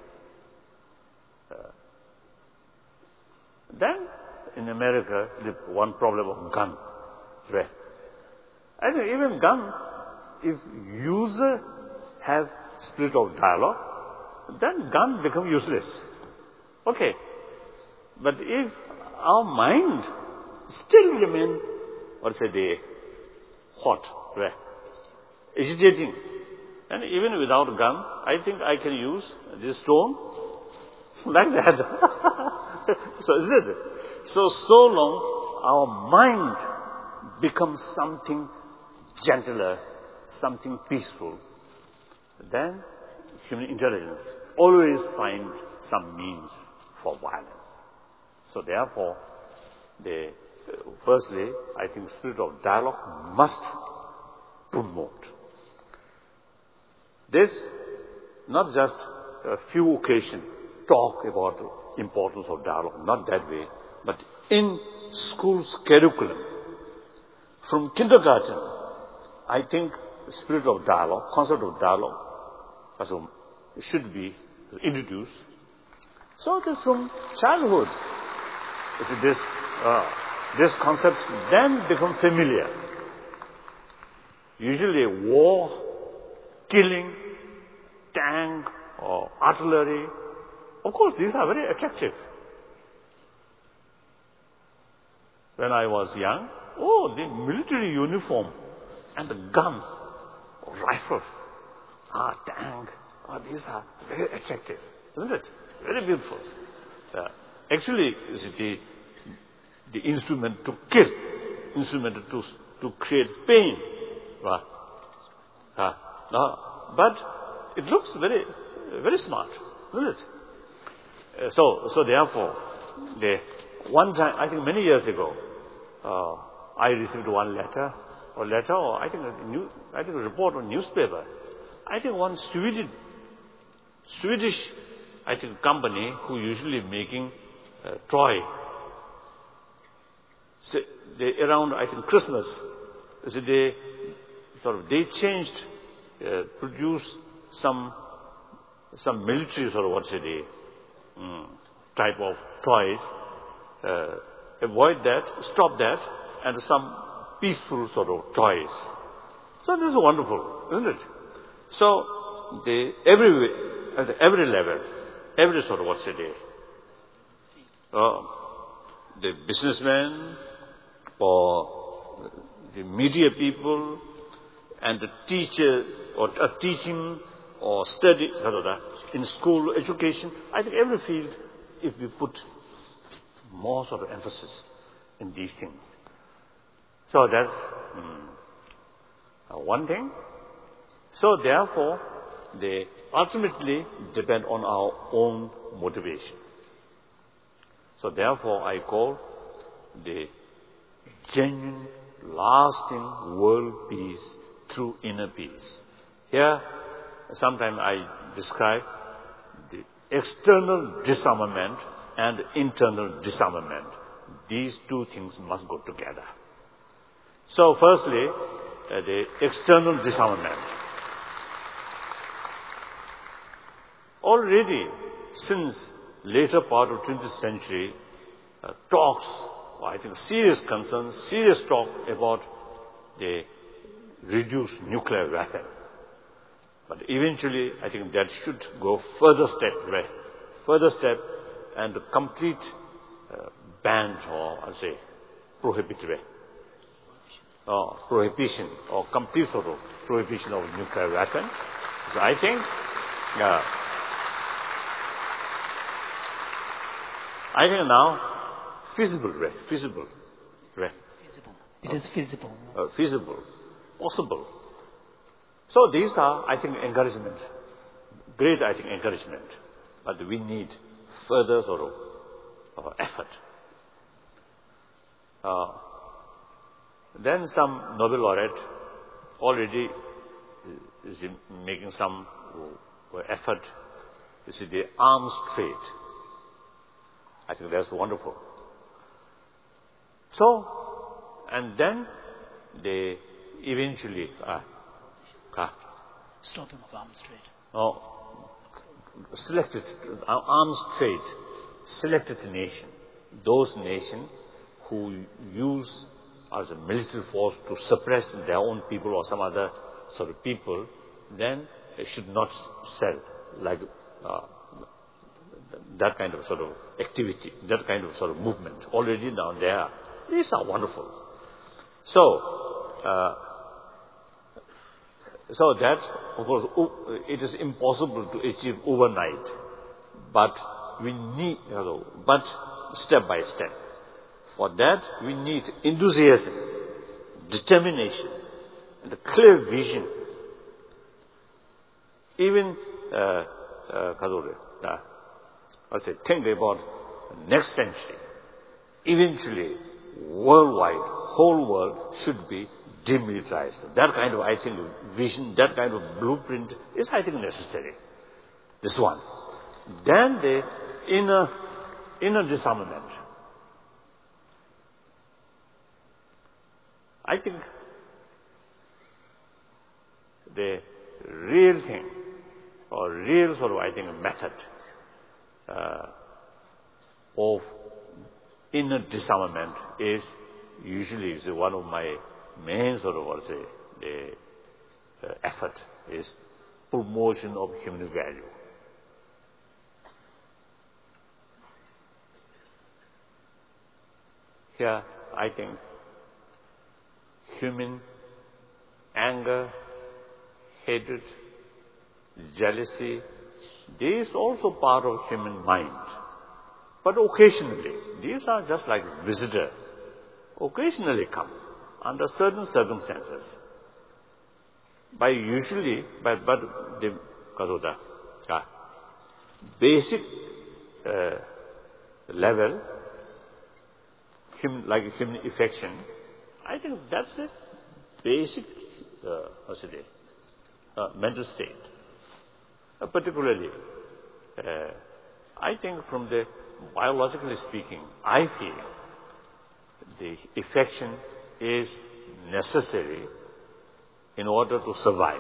Then in America, the one problem of gun. Right? I think even gun, if user have spirit of dialogue, then gun become useless. Okay. But if our mind still remain, hot, right? Agitating, and even without gun, I think I can use this stone like that. So isn't it? So long our mind becomes something gentler, something peaceful, then human intelligence always find some means for violence. So therefore, firstly, I think spirit of dialogue must promote. This, not just a few occasions, talk about the importance of dialogue, not that way, but in school's curriculum, from kindergarten, I think spirit of dialogue, concept of dialogue, also should be introduced. So that from childhood, this concept then become familiar. Usually war, killing, tank or artillery, of course these are very attractive. When I was young, the military uniform and the gun, rifle, tank, these are very attractive, isn't it? Very beautiful. Actually, the instrument to kill, instrument to create pain. But it looks very, very smart, isn't it? So therefore, one time, I think many years ago, I received one letter, or I think a report on newspaper. I think one Swedish, I think company who usually making toy. So around I think Christmas, so they changed, produced some military type of toys. Avoid that, stop that, and some peaceful sort of toys. So this is wonderful, isn't it? So at every level, every sort of the businessmen or the media people and the teacher or teaching or study in school education, I think every field, if we put more sort of emphasis in these things. So that's one thing. So therefore, they ultimately depend on our own motivation. So therefore, I call the genuine, lasting world peace through inner peace. Here, sometimes I describe the external disarmament and internal disarmament. These two things must go together. So firstly, the external disarmament. Already, since later part of 20th century, talks, I think serious concerns, serious talk about the reduced nuclear weapon. But eventually, I think that should go further step and complete ban or I'll say prohibition or complete sort of prohibition of nuclear weapon. So I think now feasible. It is feasible. Feasible, possible. So these are, I think, encouragement. Great, I think, encouragement. But we need further sort of effort. Then some Nobel laureate already is making some effort. You see, the arms trade. I think that's wonderful. So, and then they eventually stopping of arms trade. Selected arms trade, selected nation, those nations who use as a military force to suppress their own people or some other sort of people, then it should not sell like that kind of sort of activity, that kind of sort of movement. Already now there, these are wonderful. So that, of course, it is impossible to achieve overnight. But we need, but step by step. For that, we need enthusiasm, determination, and a clear vision. Even, think about next century. Eventually, worldwide, whole world should be demilitarized. That kind of, I think, vision, that kind of blueprint is, I think, necessary. This one. Then the inner disarmament. I think the real thing, or real sort of, I think, method of inner disarmament is usually one of my main sort of, effort is promotion of human value. Here, I think human anger, hatred, jealousy, these also part of human mind. But occasionally, these are just like visitors. Occasionally come under certain circumstances. But the basic level, like human affection, I think that's the basic, mental state. Particularly, I think from the biologically speaking, I feel the affection is necessary in order to survive.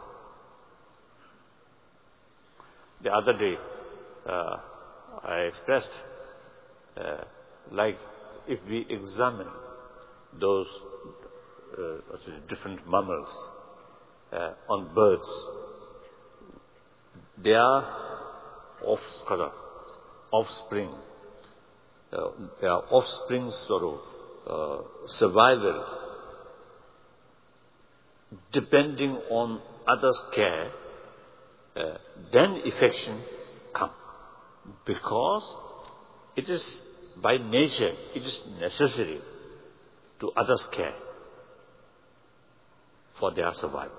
The other day, I expressed, like if we examine those different mammals on birds, their offspring, their offspring's sort of survival, depending on others' care, then affection comes. Because it is by nature, it is necessary to others' care for their survival.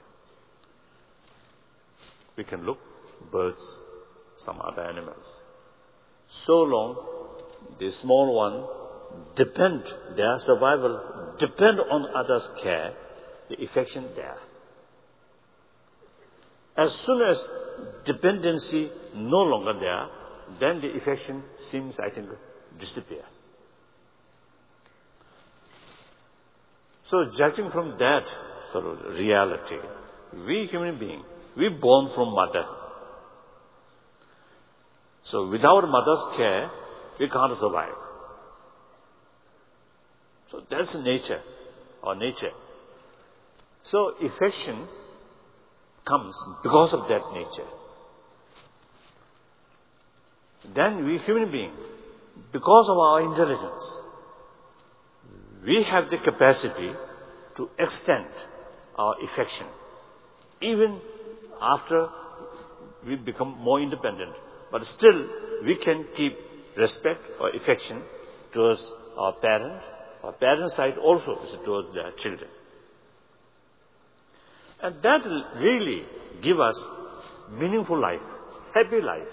We can look birds, some other animals. So long the small one their survival depend on others' care, the affection there. As soon as dependency no longer there, then the affection seems, I think, disappear. So judging from that sort of reality, we human beings, we born from mother. So without mother's care, we can't survive. So that's nature, our nature. So affection comes because of that nature. Then we human beings, because of our intelligence, we have the capacity to extend our affection even after we become more independent. But still, we can keep respect or affection towards our parents. Our parents' side also is towards their children. And that will really give us meaningful life, happy life.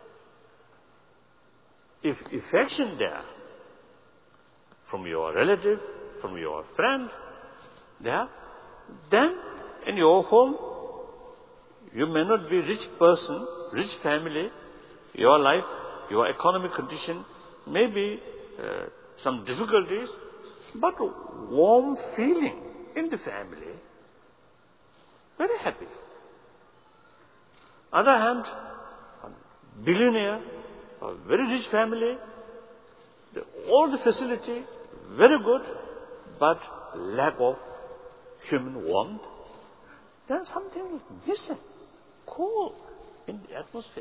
If affection there, from your relative, from your friend, there, then in your home, you may not be rich person, rich family, your life, your economic condition may be some difficulties, but warm feeling in the family, very happy. On the other hand, a billionaire, a very rich family, all the facility, very good, but lack of human warmth, then something is missing, cold in the atmosphere.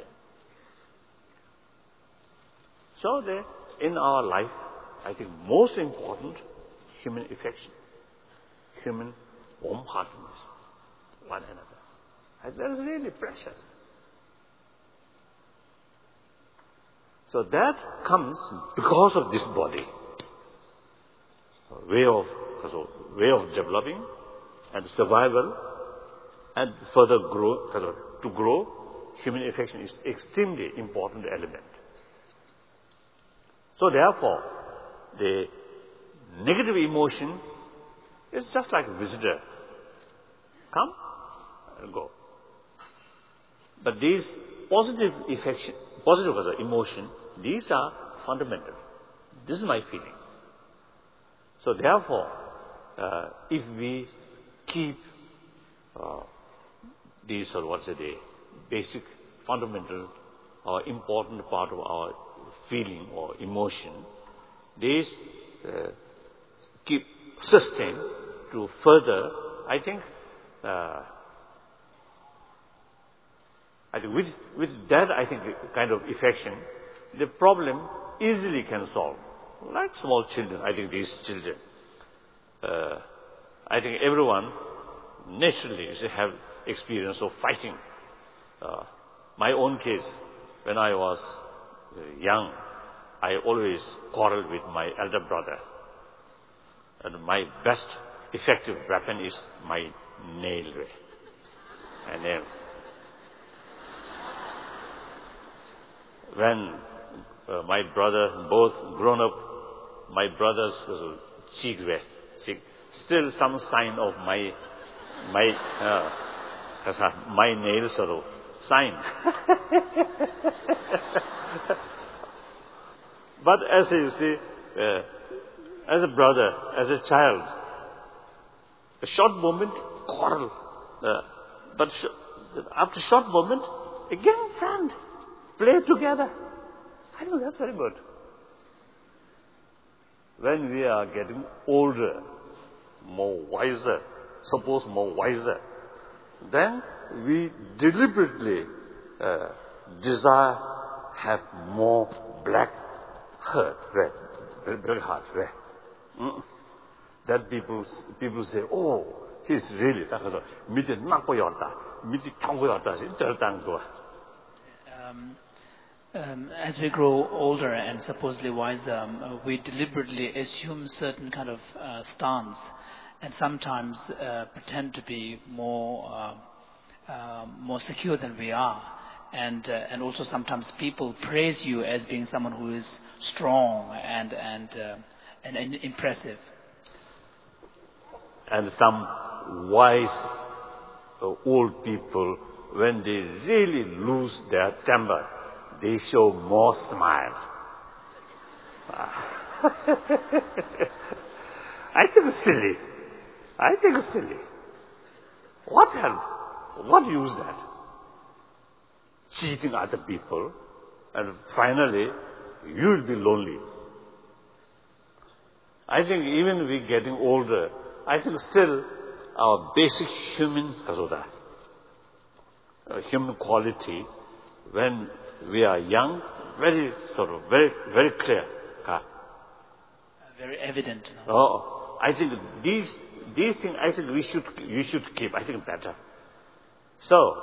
So in our life, I think most important, human affection, human warm-heartedness, one another. And that is really precious. So that comes because of this body. Way of developing and survival and further growth. To grow, human affection is extremely important element. So therefore, the negative emotion is just like a visitor. Come and go. But these positive emotion, these are fundamental. This is my feeling. So therefore, if we keep these the basic, fundamental or important part of our feeling or emotion, these keep sustained to further, I think with that, I think, kind of affection, the problem easily can solve. Like small children, I think these children, I think everyone naturally should have experience of fighting. My own case, when I was young, I always quarreled with my elder brother. And my best effective weapon is my nail. And when my brother, both grown up, my brother's cheek, still some sign of my nail sign. But as you see, as a brother, as a child, a short moment, quarrel. But after a short moment, again friend, play together. I know that's very good. When we are getting older, more wiser, then we deliberately desire have more black heart, black heart. That people say, oh, he's really as we grow older and supposedly wiser, we deliberately assume certain kind of stance, and sometimes pretend to be more secure than we are, and also sometimes people praise you as being someone who is strong and impressive. And some wise old people, when they really lose their temper, they show more smile. I think it's silly. What help? What use that? Cheating other people, and finally, you will be lonely. I think even we getting older, I think still our basic human quality, when we are young, very clear. Very evident. Oh, I think these things, I think we should keep. I think better. So,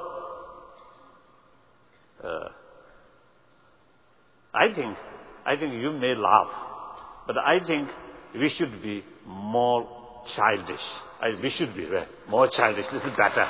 I think you may laugh, but I think we should be more childish. We should be more childish. This is better.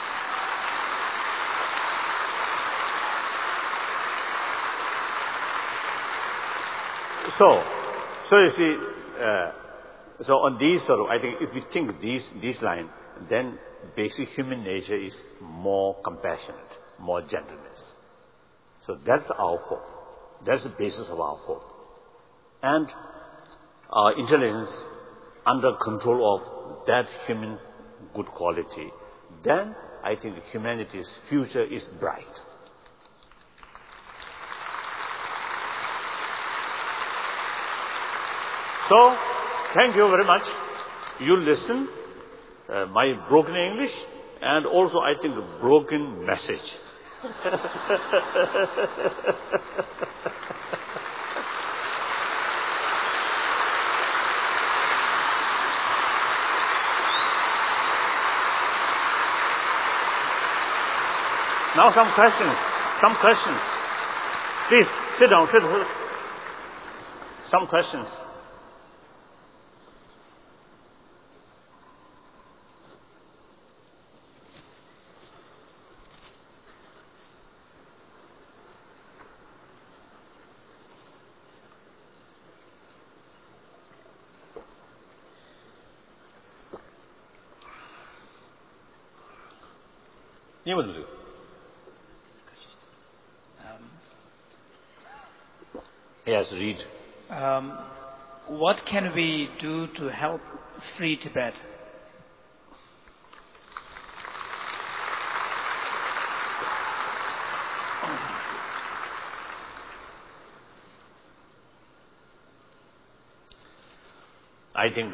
So you see, so on these I think if we think these lines, then basic human nature is more compassionate, more gentleness. So that's our hope. That's the basis of our hope. And our intelligence under control of that human good quality, then I think humanity's future is bright. So, thank you very much. You listen, my broken English, and also I think a broken message. Now some questions. Please. sit down. Some questions. Yes, read. What can we do to help free Tibet? I think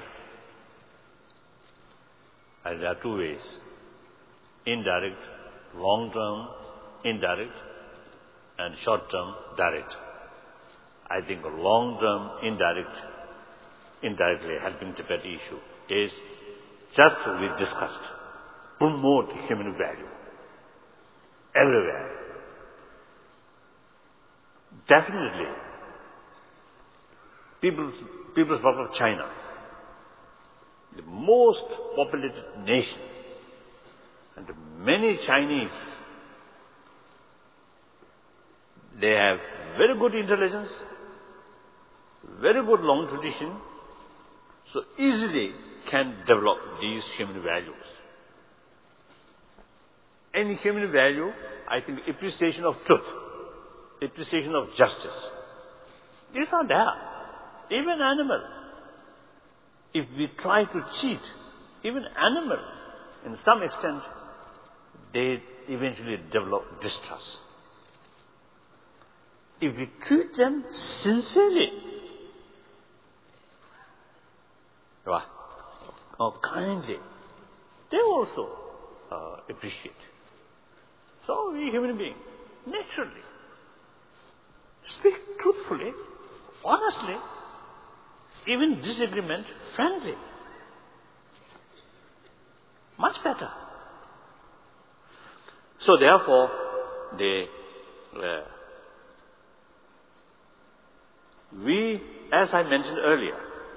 there are two ways. Indirect, long-term, indirect, and short-term, direct. I think a long-term, indirectly helping Tibet issue is just as we discussed, promote human value everywhere. Definitely, People's Republic of China, the most populated nation, and many Chinese, they have very good intelligence, very good long tradition, so easily can develop these human values. Any human value, I think appreciation of truth, appreciation of justice, these are there. Even animal, if we try to cheat, even animal, in some extent, they eventually develop distrust. If we treat them sincerely, or kindly, they also appreciate. So we human beings, naturally, speak truthfully, honestly, even disagreement, friendly. Much better. So therefore, we, as I mentioned earlier,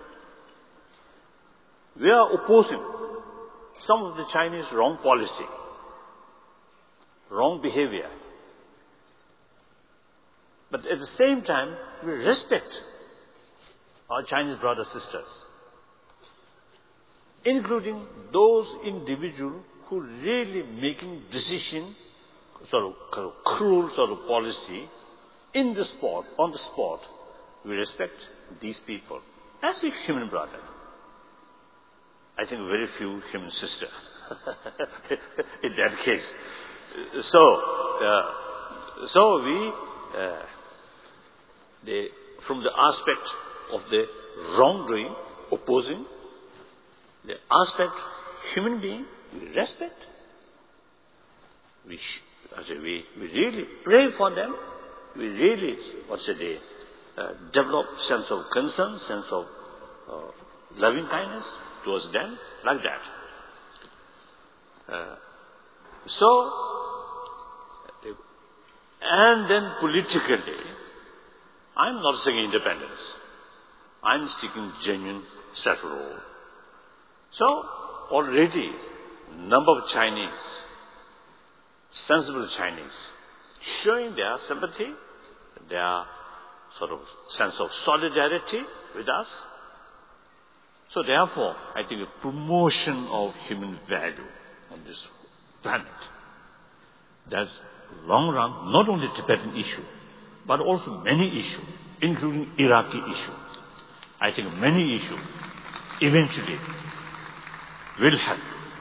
we are opposing some of the Chinese wrong policy, wrong behavior. But at the same time, we respect our Chinese brothers and sisters, including those individuals who really making decision, sort of cruel sort of policy in the spot, on the spot. We respect these people as a human brother. I think very few human sister in that case. So we, from the aspect of the wrongdoing, opposing, the aspect human being, we respect. We really pray for them. We really, develop sense of concern, sense of loving kindness towards them, like that. And then politically, I'm not seeking independence. I'm seeking genuine self-rule. So already, number of Chinese, sensible Chinese, showing their sympathy, their sort of sense of solidarity with us. So therefore, I think a promotion of human value on this planet, that's long run, not only Tibetan issue, but also many issues, including Iraqi issue. I think many issues eventually will help.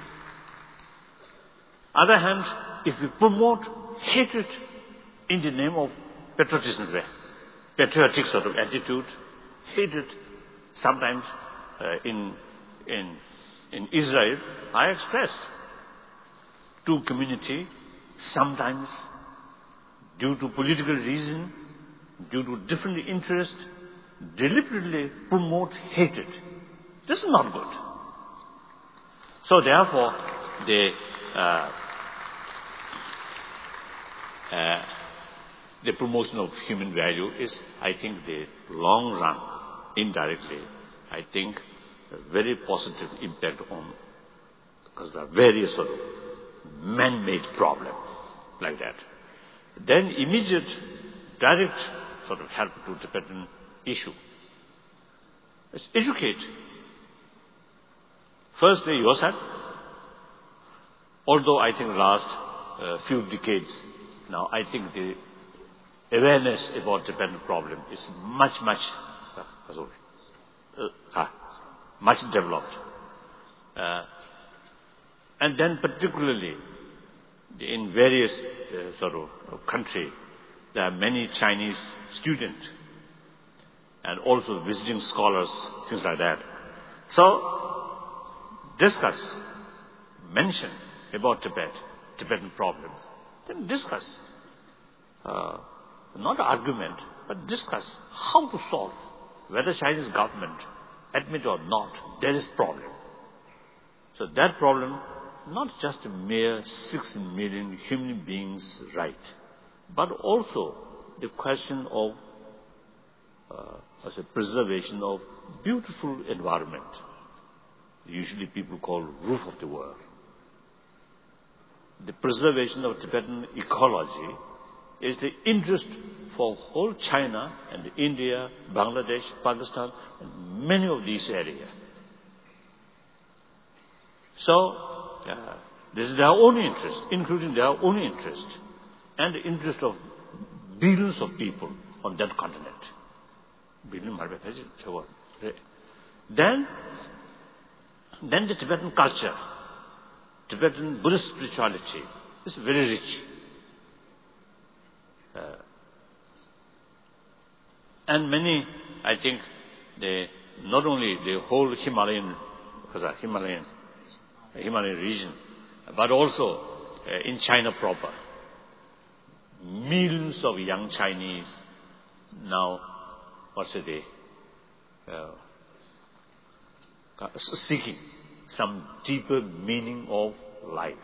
Other hand, if we promote hatred in the name of patriotism, patriotic sort of attitude, hatred, sometimes in Israel, I express to community, sometimes due to political reason, due to different interests, deliberately promote hatred. This is not good. So therefore, the promotion of human value is, I think, the long run, indirectly, I think, a very positive impact on, because there are various sort of man-made problems like that. Then immediate, direct sort of help to Tibetan issue is educate. Firstly, yourself. Although I think last few decades now, I think the awareness about Tibetan problem is much developed. And then particularly in various sort of country, there are many Chinese students and also visiting scholars, things like that. So, discuss, mention about Tibetan problem, then discuss. Not argument, but discuss how to solve, whether Chinese government admit or not, there is problem. So that problem, not just a mere 6 million human beings' right, but also the question of as a preservation of beautiful environment. Usually people call roof of the world. The preservation of Tibetan ecology is the interest for whole China and India, Bangladesh, Pakistan, and many of these areas. So, this is their own interest, including their own interest, and the interest of billions of people on that continent. Then the Tibetan culture, Tibetan Buddhist spirituality is very rich. And many, I think, not only the whole Himalayan region, but also in China proper. Millions of young Chinese now, seeking some deeper meaning of life.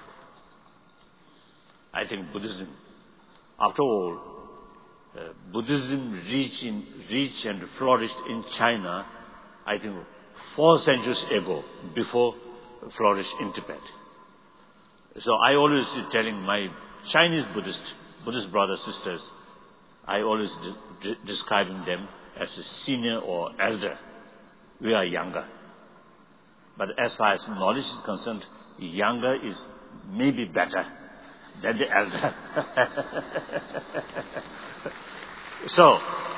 I think Buddhism, after all, Buddhism reached and flourished in China, I think 4 centuries ago, before flourished in Tibet. So I always telling my Chinese Buddhist brothers, sisters, I always describing them as a senior or elder. We are younger. But as far as knowledge is concerned, younger is maybe better than the elder. So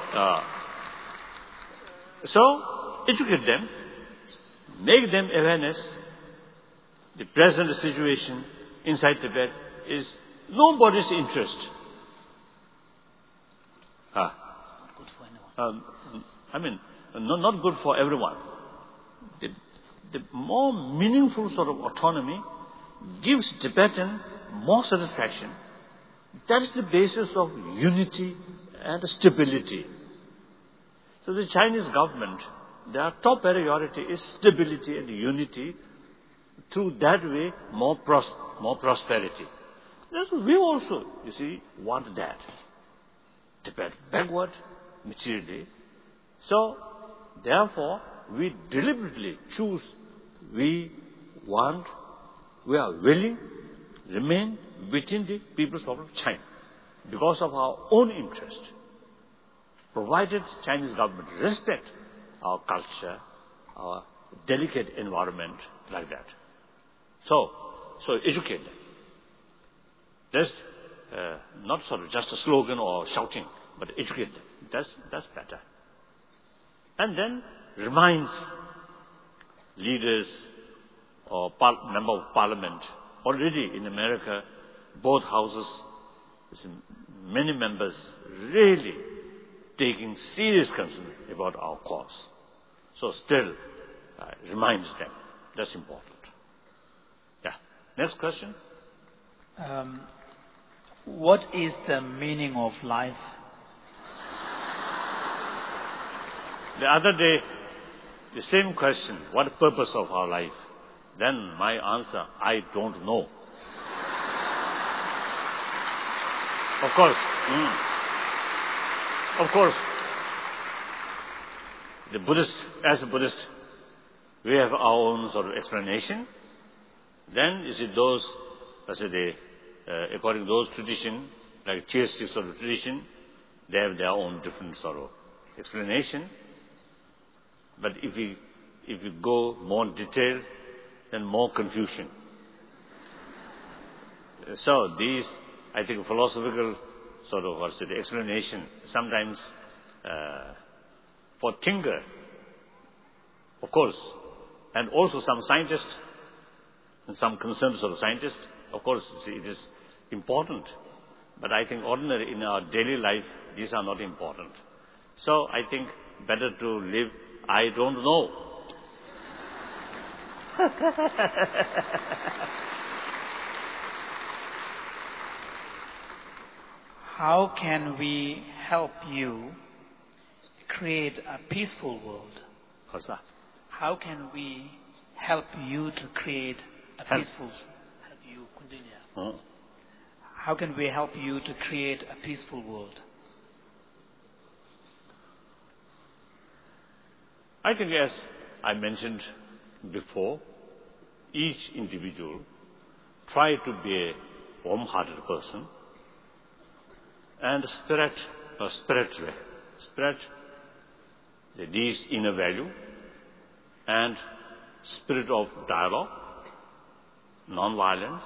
educate them, make them awareness. The present situation inside Tibet is nobody's interest. Not good for everyone. The more meaningful sort of autonomy gives Tibetan more satisfaction. That is the basis of unity and stability. So the Chinese government, their top priority is stability and unity. Through that way, more prosperity. We also, you see, want that. Tibet backward materially. So, therefore, we deliberately choose, we are willing, remain within the People's Republic of China because of our own interest, provided Chinese government respect our culture, our delicate environment like that. So educate them. That's not sort of just a slogan or shouting, but educate them. That's better. And then reminds leaders or member of parliament. Already in America, both houses, many members really taking serious concern about our cause. So still reminds them. That's important. Yeah. Next question. What is the meaning of life? The other day, the same question, what purpose of our life? Then my answer, I don't know. Of course. of course, as a Buddhist, we have our own sort of explanation. Then, you see, those, according to those tradition, like theistic sort of tradition, they have their own different sort of explanation. But if you go more detailed, then more confusion. So these, I think, philosophical sort of explanation, sometimes for thinker, of course, and also some scientists and some concerned sort of scientists, of course, it is important. But I think ordinary in our daily life, these are not important. So I think better to live, I don't know. How can we help you create a peaceful world? What's that? How can we help you to create a peaceful world? How can we help you to create a peaceful world? I think, as I mentioned before, each individual try to be a warm-hearted person and spread these inner value and spirit of dialogue, non-violence.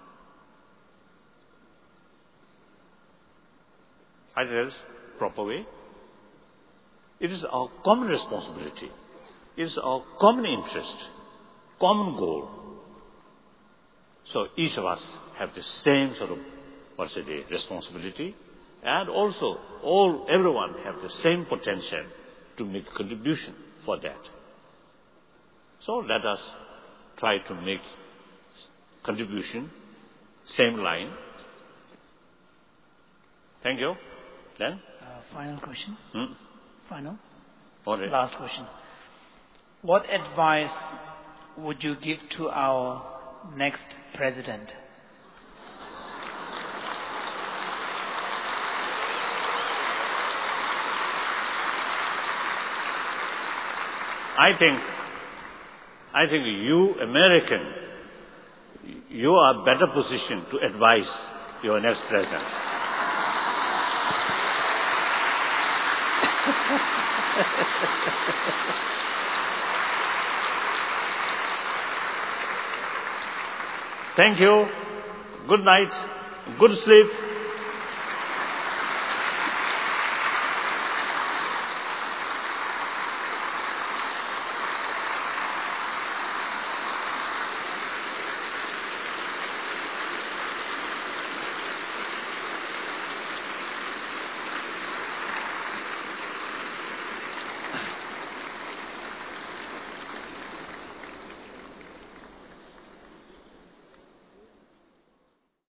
I think that is proper way. It is our common responsibility. It is our common interest, common goal. So each of us have the same sort of, responsibility, and also everyone have the same potential to make contribution for that. So let us try to make contribution, same line. Thank you. Then? Final question. Final? Okay. Last question. What advice would you give to our next president? I think you, American, you are better positioned to advise your next president. Thank you. Good night. Good sleep.